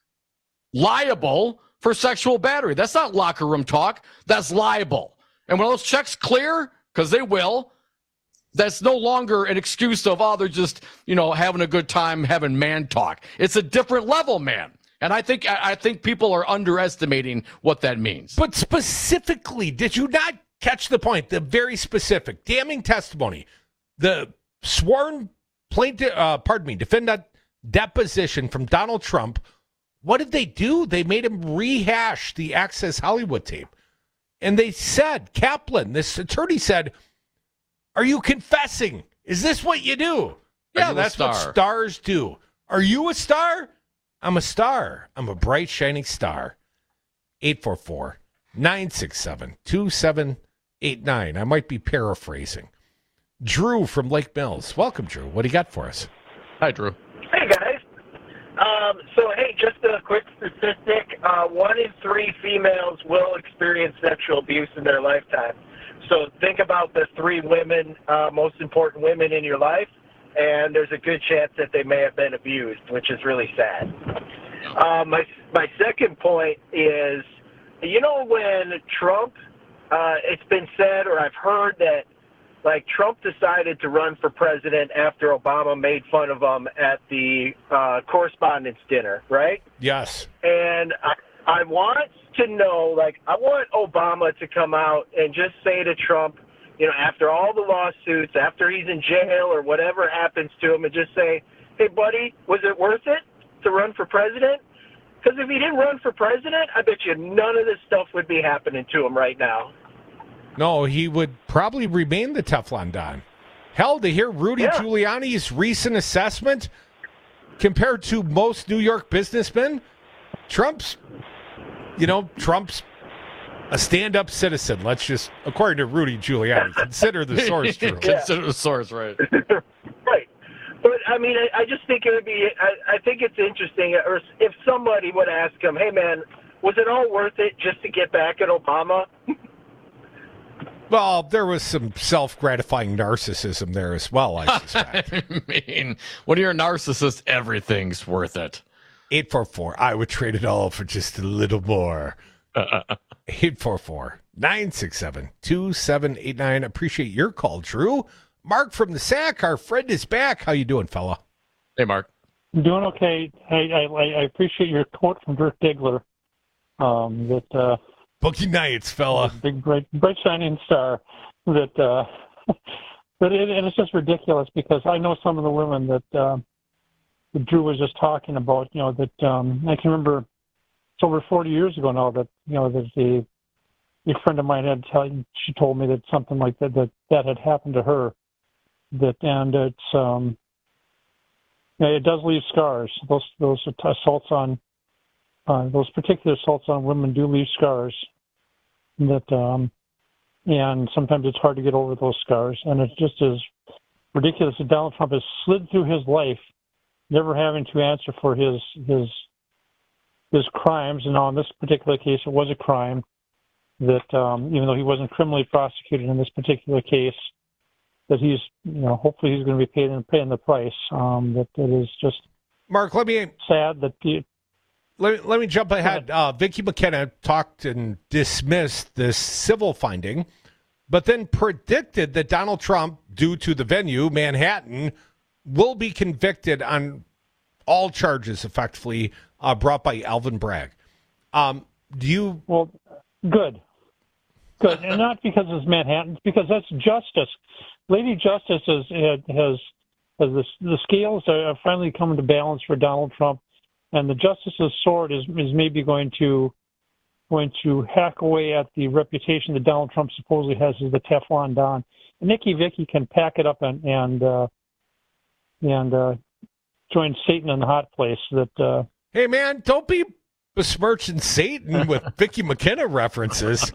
S14: liable for sexual battery. That's not locker room talk. That's liable. And when those checks clear, because they will, that's no longer an excuse of, oh, they're just, you know, having a good time having man talk. It's a different level, man. And I think I think people are underestimating what that means.
S13: But specifically, did you not catch the point? The very specific, damning testimony. The sworn plaintiff, uh, pardon me, defendant deposition from Donald Trump. What did they do? They made him rehash the Access Hollywood tape. And they said, Kaplan, this attorney said, are you confessing? Is this what you do? Yeah, that's what stars do. Are you a star? I'm a star. I'm a bright, shining star. eight four four, nine six seven, two seven eight nine. I might be paraphrasing. Drew from Lake Mills. Welcome, Drew. What do you got for us?
S14: Hi, Drew.
S2: Hey, guys. Um, so, hey, just a quick statistic. Uh, one in three females will experience sexual abuse in their lifetime. So think about the three women, uh, most important women in your life, and there's a good chance that they may have been abused, which is really sad. Uh, my my second point is, you know, when Trump, uh, it's been said, or I've heard that, like, Trump decided to run for president after Obama made fun of him at the uh, correspondence dinner, right?
S13: Yes.
S2: And I, I want to know, like, I want Obama to come out and just say to Trump, you know, after all the lawsuits, after he's in jail or whatever happens to him, and just say, hey, buddy, was it worth it to run for president? Because if he didn't run for president, I bet you none of this stuff would be happening to him right now.
S13: No, he would probably remain the Teflon Don. Hell, to hear Rudy yeah. Giuliani's recent assessment compared to most New York businessmen, Trump's, you know, Trump's a stand-up citizen. Let's just, according to Rudy Giuliani, consider the source true.
S14: Yeah. Consider the source, right.
S2: Right. But, I mean, I, I just think it would be, I, I think it's interesting, or if somebody would ask him, hey, man, was it all worth it just to get back at Obama?
S13: Well, there was some self-gratifying narcissism there as well, I suspect.
S14: I mean, when you're a narcissist, everything's worth it.
S13: eight four four, I would trade it all for just a little more. eight four four, nine six seven, two seven eight nine. Appreciate your call, Drew. Mark from the S A C, our friend is back. How you doing, fella?
S14: Hey, Mark.
S3: I'm doing okay. I, I, I appreciate your quote from Dirk Diggler. Um, that uh,
S13: Bookie Nights, fella.
S3: Big, bright, bright shining star. That, uh, but it, and it's just ridiculous because I know some of the women that, uh, that Drew was just talking about. You know that um, I can remember. It's over forty years ago now that you know that the a friend of mine had tell, she told me that something like that that that had happened to her. That and it's um, it does leave scars. Those those assaults on uh, those particular assaults on women do leave scars. That um, and sometimes it's hard to get over those scars. And it just is ridiculous that Donald Trump has slid through his life, never having to answer for his his his crimes. And on this particular case, it was a crime. That um, even though he wasn't criminally prosecuted in this particular case, that he's, you know, hopefully he's going to be paid paying the price. Um, that it is just
S13: Mark. Let me
S3: sad that the,
S13: let me let me jump ahead. Uh, Vicki McKenna talked and dismissed this civil finding, but then predicted that Donald Trump, due to the venue, Manhattan, will be convicted on all charges effectively uh, brought by Alvin Bragg. Um, do you...
S3: Well, good. Good. And not because it's Manhattan, because that's justice. Lady Justice has, has, has the, the scales are finally coming to balance for Donald Trump, and the justice's sword is, is maybe going to going to hack away at the reputation that Donald Trump supposedly has as the Teflon Don. And Nikki Vicky can pack it up and and uh, and uh, join Satan in the hot place. That uh,
S13: hey man, don't be besmirching Satan with Vicky McKenna references.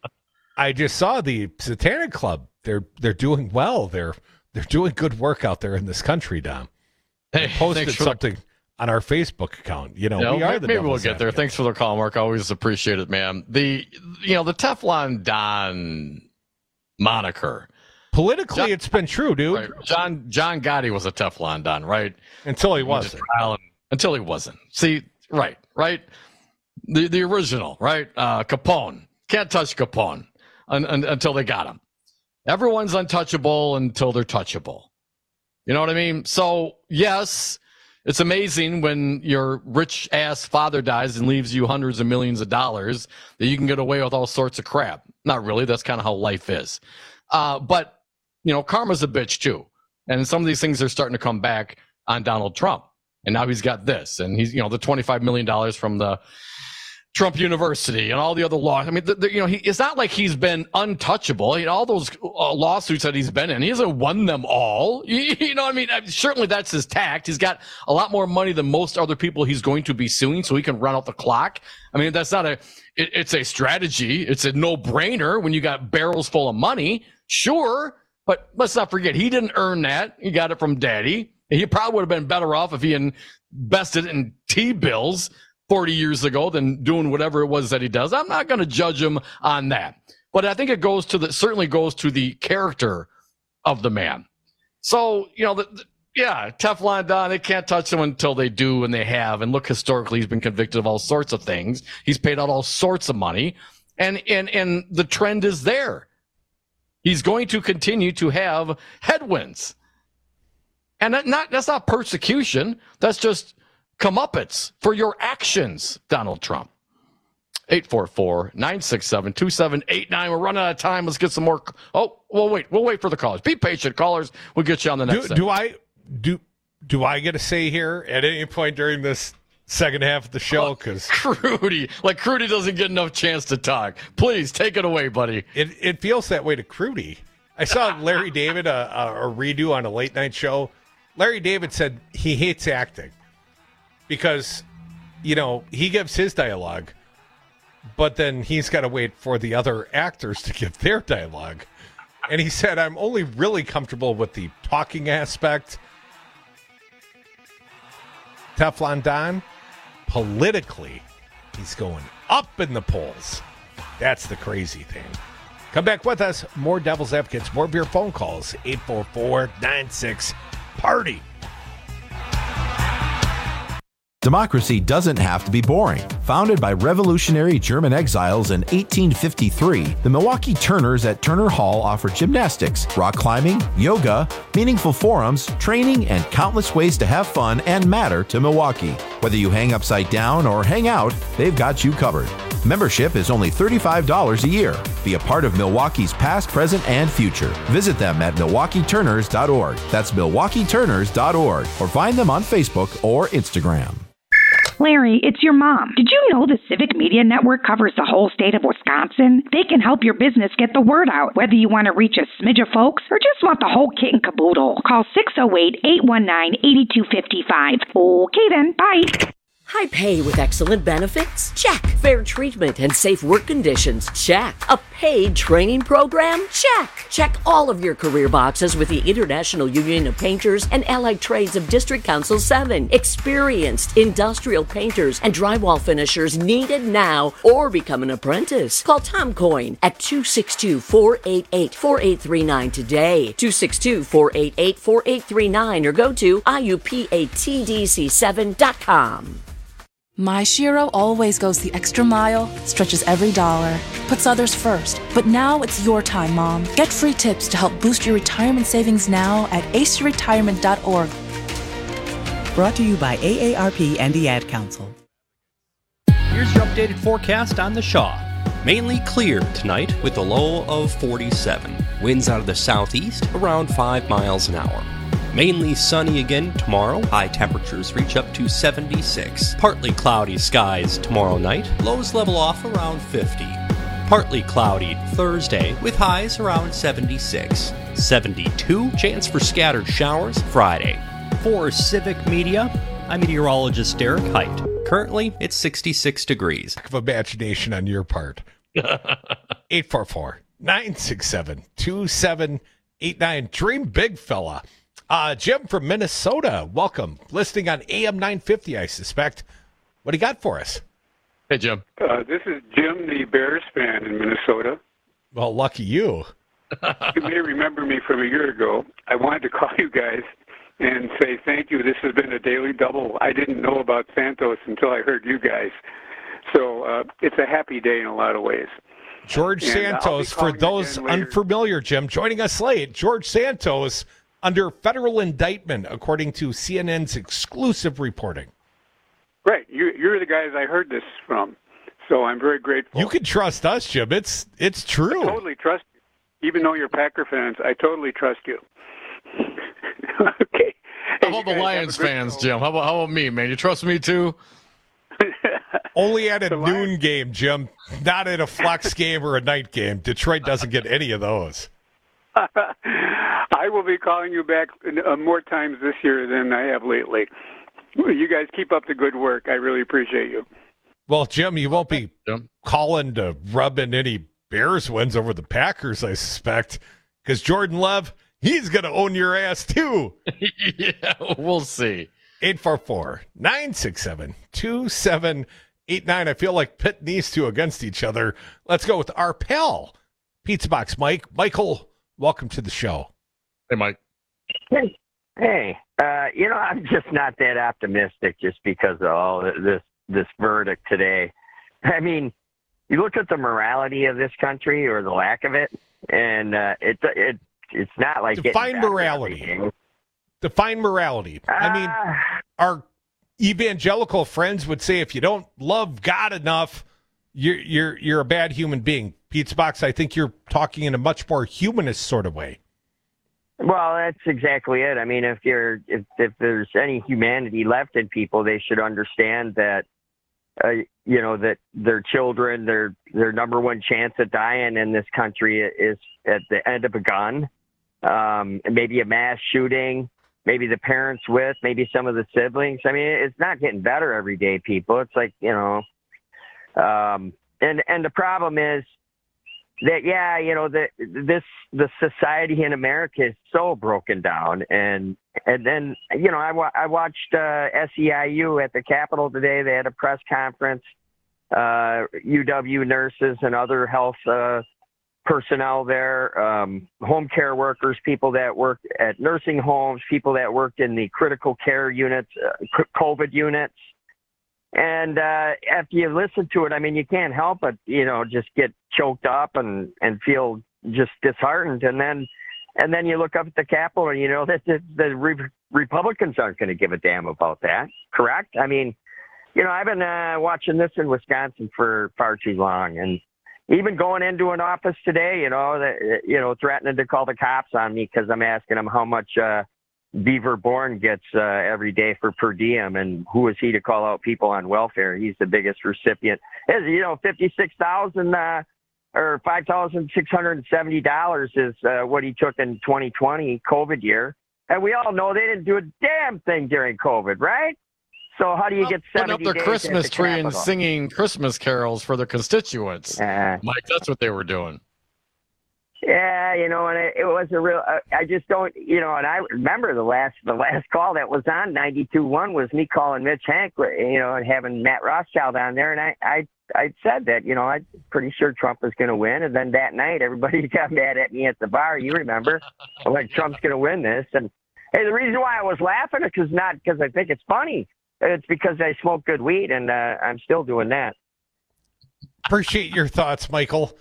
S13: I just saw the Satanic Club. They're they're doing well. They're they're doing good work out there in this country, Dom. They
S14: Hey,
S13: posted
S14: thanks for
S13: something the- on our Facebook account. You know,
S14: You know,
S13: we are the
S14: maybe we'll
S13: devil's
S14: get there.
S13: advocate.
S14: Thanks for the call, Mark. I always appreciate it, man. The you know the Teflon Don moniker.
S13: Politically,
S14: John,
S13: it's been true, dude.
S14: Right. John John Gotti was a Teflon Don, right?
S13: Until he
S14: He went to
S13: wasn't.
S14: trial and- Until he wasn't. See, right, right. The the original, right? Uh, Capone can't touch Capone un, un, until they got him. Everyone's untouchable until they're touchable. You know what I mean? So yes. It's amazing when your rich ass father dies and leaves you hundreds of millions of dollars that you can get away with all sorts of crap. Not really. That's kind of how life is. Uh, but, you know, karma's a bitch too. And some of these things are starting to come back on Donald Trump. And now he's got this. And he's, you know, the twenty-five million dollars from the Trump University and all the other laws. I mean, the, the, you know, he, it's not like he's been untouchable. You know, all those uh, lawsuits that he's been in, he hasn't won them all. You, you know what I mean? I mean? Certainly that's his tact. He's got a lot more money than most other people he's going to be suing, so he can run out the clock. I mean, that's not a, it, it's a strategy. It's a no-brainer when you got barrels full of money. Sure, but let's not forget, he didn't earn that. He got it from daddy. He probably would have been better off if he invested in T-bills forty years ago than doing whatever it was that he does. I'm not going to judge him on that. But I think it goes to the, certainly goes to the character of the man. So, you know, the, the, yeah, Teflon Don, they can't touch him until they do, and they have. And look, historically, he's been convicted of all sorts of things. He's paid out all sorts of money. And, and, and the trend is there. He's going to continue to have headwinds. And that not, that's not persecution. That's just comeuppance for your actions, Donald Trump. eight four four, nine six seven, two seven eight nine. We're running out of time. Let's get some more. Oh, we'll wait. We'll wait for the callers. Be patient, callers. We'll get you on the next.
S13: Do, do I do do I get a say here at any point during this second half of the show? Because
S14: Crudy, like Crudy doesn't get enough chance to talk. Please take it away, buddy.
S13: It it feels that way to Crudy. I saw Larry David a, a, a redo on a late night show. Larry David said he hates acting because, you know, he gives his dialogue, but then he's got to wait for the other actors to give their dialogue. And he said, I'm only really comfortable with the talking aspect. Teflon Don, politically, he's going up in the polls. That's the crazy thing. Come back with us. More Devil's Advocates, more of your phone calls. eight four four, nine six, party.
S7: Democracy doesn't have to be boring. Founded by revolutionary German exiles in eighteen fifty-three, the Milwaukee Turners at Turner Hall offer gymnastics, rock climbing, yoga, meaningful forums, training, and countless ways to have fun and matter to Milwaukee. Whether you hang upside down or hang out, they've got you covered. Membership is only thirty-five dollars a year. Be a part of Milwaukee's past, present, and future. Visit them at milwaukee turners dot org. That's milwaukee turners dot org. Or find them on Facebook or Instagram.
S8: Larry, it's your mom. Did you know the Civic Media Network covers the whole state of Wisconsin? They can help your business get the word out, whether you want to reach a smidge of folks or just want the whole kit and caboodle. Call six oh eight, eight one nine, eight two five five. Okay then, bye.
S17: High pay with excellent benefits? Check. Fair treatment and safe work conditions? Check. A paid training program? Check. Check all of your career boxes with the International Union of Painters and Allied Trades of District Council seven. Experienced industrial painters and drywall finishers needed now, or become an apprentice. Call Tom Coyne at two six two, four eight eight, four eight three nine today. two six two, four eight eight, four eight three nine or go to I U P A T D C seven dot com.
S9: My Shiro always goes the extra mile, stretches every dollar, puts others first. But now it's your time, Mom. Get free tips to help boost your retirement savings now at ace retirement dot org
S1: Brought to you by A A R P and the Ad Council.
S10: Here's your updated forecast on the Shaw. Mainly clear tonight with a low of forty-seven. Winds out of the southeast around five miles an hour. Mainly sunny again tomorrow. High temperatures reach up to seventy-six. Partly cloudy skies tomorrow night. Lows level off around fifty. Partly cloudy Thursday with highs around seventy-six. seventy-two. Chance for scattered showers Friday. For Civic Media, I'm meteorologist Derek Height. Currently, it's sixty-six degrees.
S13: Lack of imagination on your part. eight four four, nine six seven, two seven eight nine. Dream big, fella. Uh, Jim from Minnesota, welcome. Listening on A M nine fifty, I suspect. What do you got for us?
S14: Hey, Jim.
S11: Uh, this is Jim, the Bears fan in Minnesota.
S13: Well, lucky you.
S11: You may remember me from a year ago. I wanted to call you guys and say thank you. This has been a daily double. I didn't know about Santos until I heard you guys. So uh, it's a happy day in a lot of ways.
S13: George
S11: and
S13: Santos, for those unfamiliar, Jim, joining us late, George Santos under federal indictment, according to C N N's exclusive reporting.
S11: Right. You, you're the guys I heard this from, so I'm very grateful.
S13: You can trust us, Jim. It's, it's true.
S11: I totally trust you. Even though you're Packer fans, I totally trust you. Okay.
S14: How about the Lions fans, Jim? How about, how about me, man? You trust me too?
S13: Only at a the noon Lions. game, Jim. Not at a flex game or a night game. Detroit doesn't get any of those.
S11: I will be calling you back uh, more times this year than I have lately. You guys keep up the good work. I really appreciate you.
S13: Well, Jim, you won't be Jim. calling to rub in any Bears wins over the Packers, I suspect, because Jordan Love, he's going to own your ass too.
S14: Yeah, we'll see.
S13: eight four four, nine six seven, two seven eight nine. I feel like pitting these two against each other. Let's go with our pal, Pizza Box Mike. Michael, welcome to the show.
S14: Hey, Mike.
S12: Hey, hey. Uh, you know, I'm just not that optimistic just because of all this this verdict today. I mean, you look at the morality of this country or the lack of it, and uh, it it it's not like
S13: define morality. Define morality. Uh, I mean, our evangelical friends would say if you don't love God enough, you're you're you're a bad human being. Pizza Box, I think you're talking in a much more humanist sort of way.
S12: Well, that's exactly it. I mean, if you're if if there's any humanity left in people, they should understand that uh, you know that their children, their their number one chance of dying in this country is at the end of a gun, um, maybe a mass shooting, maybe the parents with, maybe some of the siblings. I mean, it's not getting better every day, people. It's like, you know, um, and and the problem is that, yeah, you know, the, this, the society in America is so broken down. And, and then, you know, I, wa- I watched uh, S E I U at the Capitol today. They had a press conference, uh, U W nurses and other health uh, personnel there, um, home care workers, people that work at nursing homes, people that worked in the critical care units, uh, COVID units. And uh, after you listen to it, I mean, you can't help but, you know, just get choked up and, and feel just disheartened. And then and then you look up at the Capitol and you know that the, the re- Republicans aren't going to give a damn about that. Correct? I mean, you know, I've been uh, watching this in Wisconsin for far too long. And even going into an office today, you know, that, you know, threatening to call the cops on me because I'm asking them how much uh, Beaver Bourne gets uh, every day for per diem, and who is he to call out people on welfare? He's the biggest recipient. Is you know fifty-six thousand uh, or five thousand six hundred and seventy dollars is uh, what he took in twenty twenty COVID year, and we all know they didn't do a damn thing during COVID, right? So how do you get
S14: putting up
S12: seventy
S14: their
S12: days
S14: Christmas
S12: at the
S14: tree
S12: Capitol?
S14: and singing Christmas carols for their constituents?
S12: Uh,
S14: Mike, that's what they were doing.
S12: Yeah, you know, and it, it was a real. Uh, I just don't, you know, and I remember the last the last call that was on ninety-two one was me calling Mitch Hank, you know, and having Matt Rothschild on there, and I I I said that, you know, I'm pretty sure Trump was going to win, and then that night everybody got mad at me at the bar. You remember, like Trump's going to win this, and hey, the reason why I was laughing is because not because I think it's funny. It's because I smoke good weed, and uh, I'm still doing that.
S13: Appreciate your thoughts, Michael,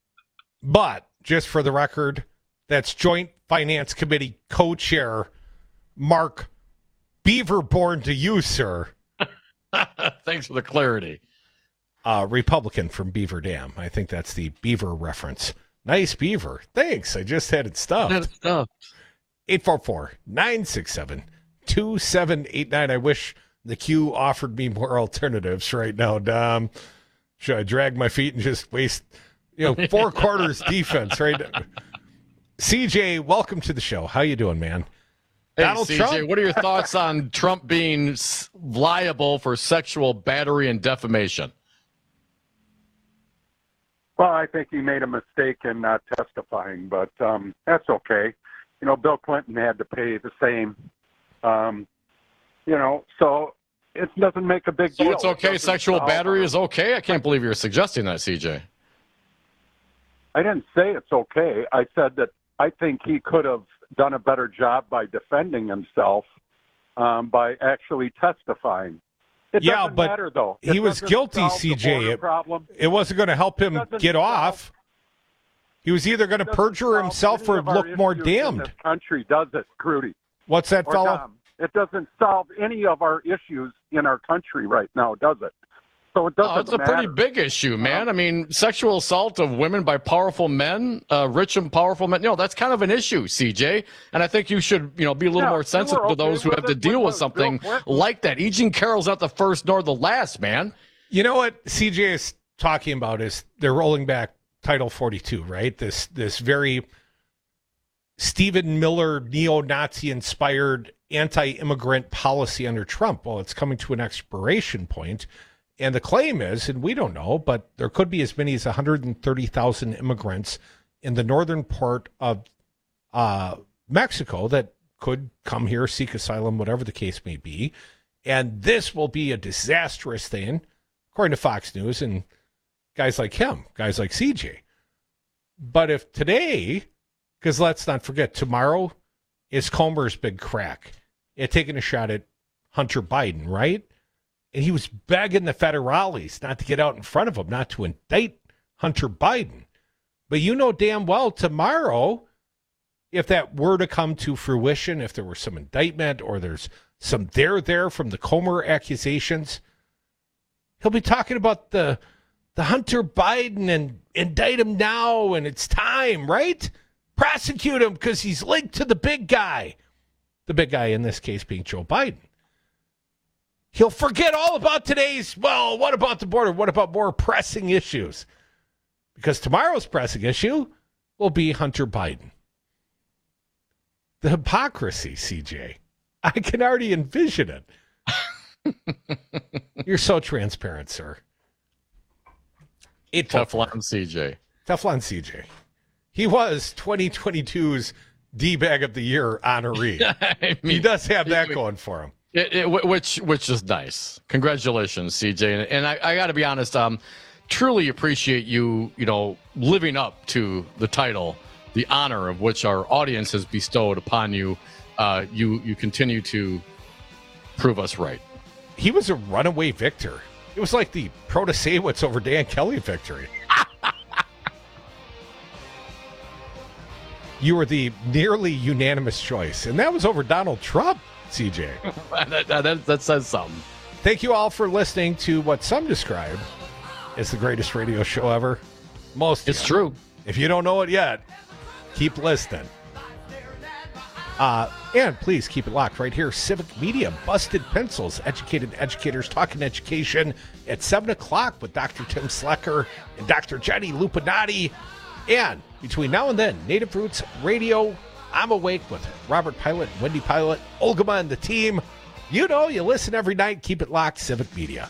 S13: but. Just for the record, that's Joint Finance Committee co-chair Mark beaver born to you, sir.
S14: Thanks for the clarity.
S13: Uh, Republican from Beaver Dam. I think that's the beaver reference. Nice beaver. Thanks. I just had it stuffed.
S14: Had it stuffed.
S13: eight four four, nine six seven, two seven eight nine. I wish the Q offered me more alternatives right now, Dom. Should I drag my feet and just waste, you know, four quarters defense, right? C J, welcome to the show. How you doing, man?
S14: Hey,
S13: Donald
S14: C J,
S13: Trump?
S14: what are your thoughts on Trump being s- liable for sexual battery and defamation?
S4: Well, I think he made a mistake in not testifying, but um, that's okay. You know, Bill Clinton had to pay the same. Um, you know, so it doesn't make a big
S14: So
S4: deal.
S14: it's okay,
S4: It
S14: sexual
S4: solve-
S14: battery is okay? I can't believe you're suggesting that, C J.
S4: I didn't say it's okay. I said that I think he could have done a better job by defending himself um, by actually testifying. It
S13: Yeah,
S4: doesn't
S13: but
S4: matter, though.
S13: he
S4: It
S13: was
S4: doesn't
S13: guilty,
S4: solve the
S13: C J.
S4: border
S13: It,
S4: problem.
S13: it wasn't going to help him
S4: doesn't
S13: get
S4: solve-
S13: off. He was either going to perjure himself or
S4: Any of our
S13: look more
S4: issues in
S13: damned.
S4: This country does it, Crudy.
S13: What's that,
S4: Or
S13: fella?
S4: Dom. It doesn't solve any of our issues in our country right now, does it? So it doesn't
S14: Oh, it's a
S4: matter.
S14: pretty big issue, man. I mean, sexual assault of women by powerful men, uh, rich and powerful men. You know, that's kind of an issue, C J. And I think you should, you know, be a little
S4: Yeah,
S14: more
S4: we
S14: sensitive
S4: were
S14: to those
S4: okay
S14: who
S4: with
S14: have to
S4: it
S14: deal
S4: when
S14: with
S4: Bill
S14: something
S4: Clinton-
S14: like that. E. Jean Carroll's not the first nor the last, man.
S13: You know what C J is talking about is they're rolling back Title forty-two, right? This this very Stephen Miller neo-Nazi inspired anti-immigrant policy under Trump. Well, it's coming to an expiration point, and the claim is, and we don't know, but there could be as many as one hundred thirty thousand immigrants in the northern part of uh, Mexico that could come here, seek asylum, whatever the case may be. And this will be a disastrous thing, according to Fox News and guys like him, guys like C J. But if today, because let's not forget, tomorrow is Comer's big crack. It taking a shot at Hunter Biden, right? And he was begging the federales not to get out in front of him, not to indict Hunter Biden. But you know damn well tomorrow, if that were to come to fruition, if there were some indictment or there's some there there from the Comer accusations, he'll be talking about the the Hunter Biden and indict him now and it's time, right? Prosecute him because he's linked to the big guy. The big guy in this case being Joe Biden. He'll forget all about today's, well, what about the border? What about more pressing issues? Because tomorrow's pressing issue will be Hunter Biden. The hypocrisy, C J. I can already envision it. You're so transparent, sir.
S14: Teflon C J.
S13: Teflon C J. He was twenty twenty-two's D-Bag of the Year honoree.
S14: I mean,
S13: he does have that going for him.
S14: It, it, which which is nice. Congratulations, C J. And, and I, I got to be honest, um, truly appreciate you, you know, living up to the title, the honor of which our audience has bestowed upon you. Uh, you you continue to prove us right.
S13: He was a runaway victor. It was like the Protasewicz over Dan Kelly victory. You were the nearly unanimous choice, and that was over Donald Trump, C J.
S14: that, that, that says something.
S13: Thank you all for listening to what some describe as the greatest radio show ever. Most
S14: It's
S13: of you.
S14: true.
S13: If you don't know it yet, keep listening. Uh, and please keep it locked right here. Civic Media, Busted Pencils, Educated Educators Talking Education at seven o'clock with Doctor Tim Slecker and Doctor Jenny Lupinati. And between now and then, Native Roots Radio, I'm Awake with Robert Pilot and Wendy Pilot, Olgama and the team. You know, you listen every night. Keep it locked, Civic Media.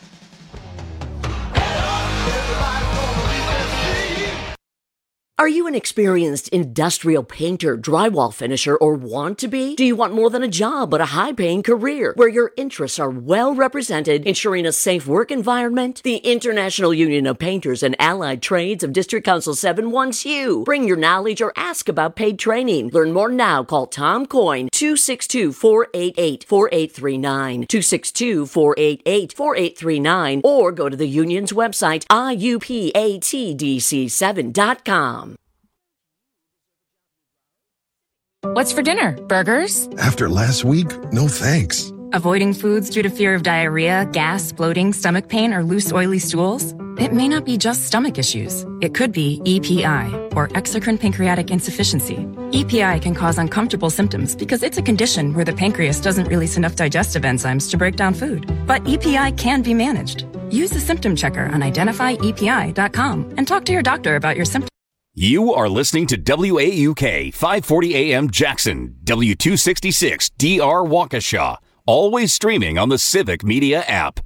S17: Are you an experienced industrial painter, drywall finisher, or want to be? Do you want more than a job, but a high-paying career where your interests are well represented, ensuring a safe work environment? The International Union of Painters and Allied Trades of District Council seven wants you. Bring your knowledge or ask about paid training. Learn more now. Call Tom Coyne, two six two, four eight eight, four eight three nine, two six two, four eight eight, four eight three nine, or go to the union's website, I U P A T D C seven dot com.
S5: What's for dinner? Burgers?
S16: After last week, no thanks.
S5: Avoiding foods due to fear of diarrhea, gas, bloating, stomach pain, or loose, oily stools? It may not be just stomach issues. It could be E P I, or exocrine pancreatic insufficiency. E P I can cause uncomfortable symptoms because it's a condition where the pancreas doesn't release enough digestive enzymes to break down food. But E P I can be managed. Use the symptom checker on identify E P I dot com and talk to your doctor about your symptoms.
S21: You are listening to W A U K five forty A M Jackson, W two sixty-six D R Waukesha, always streaming on the Civic Media app.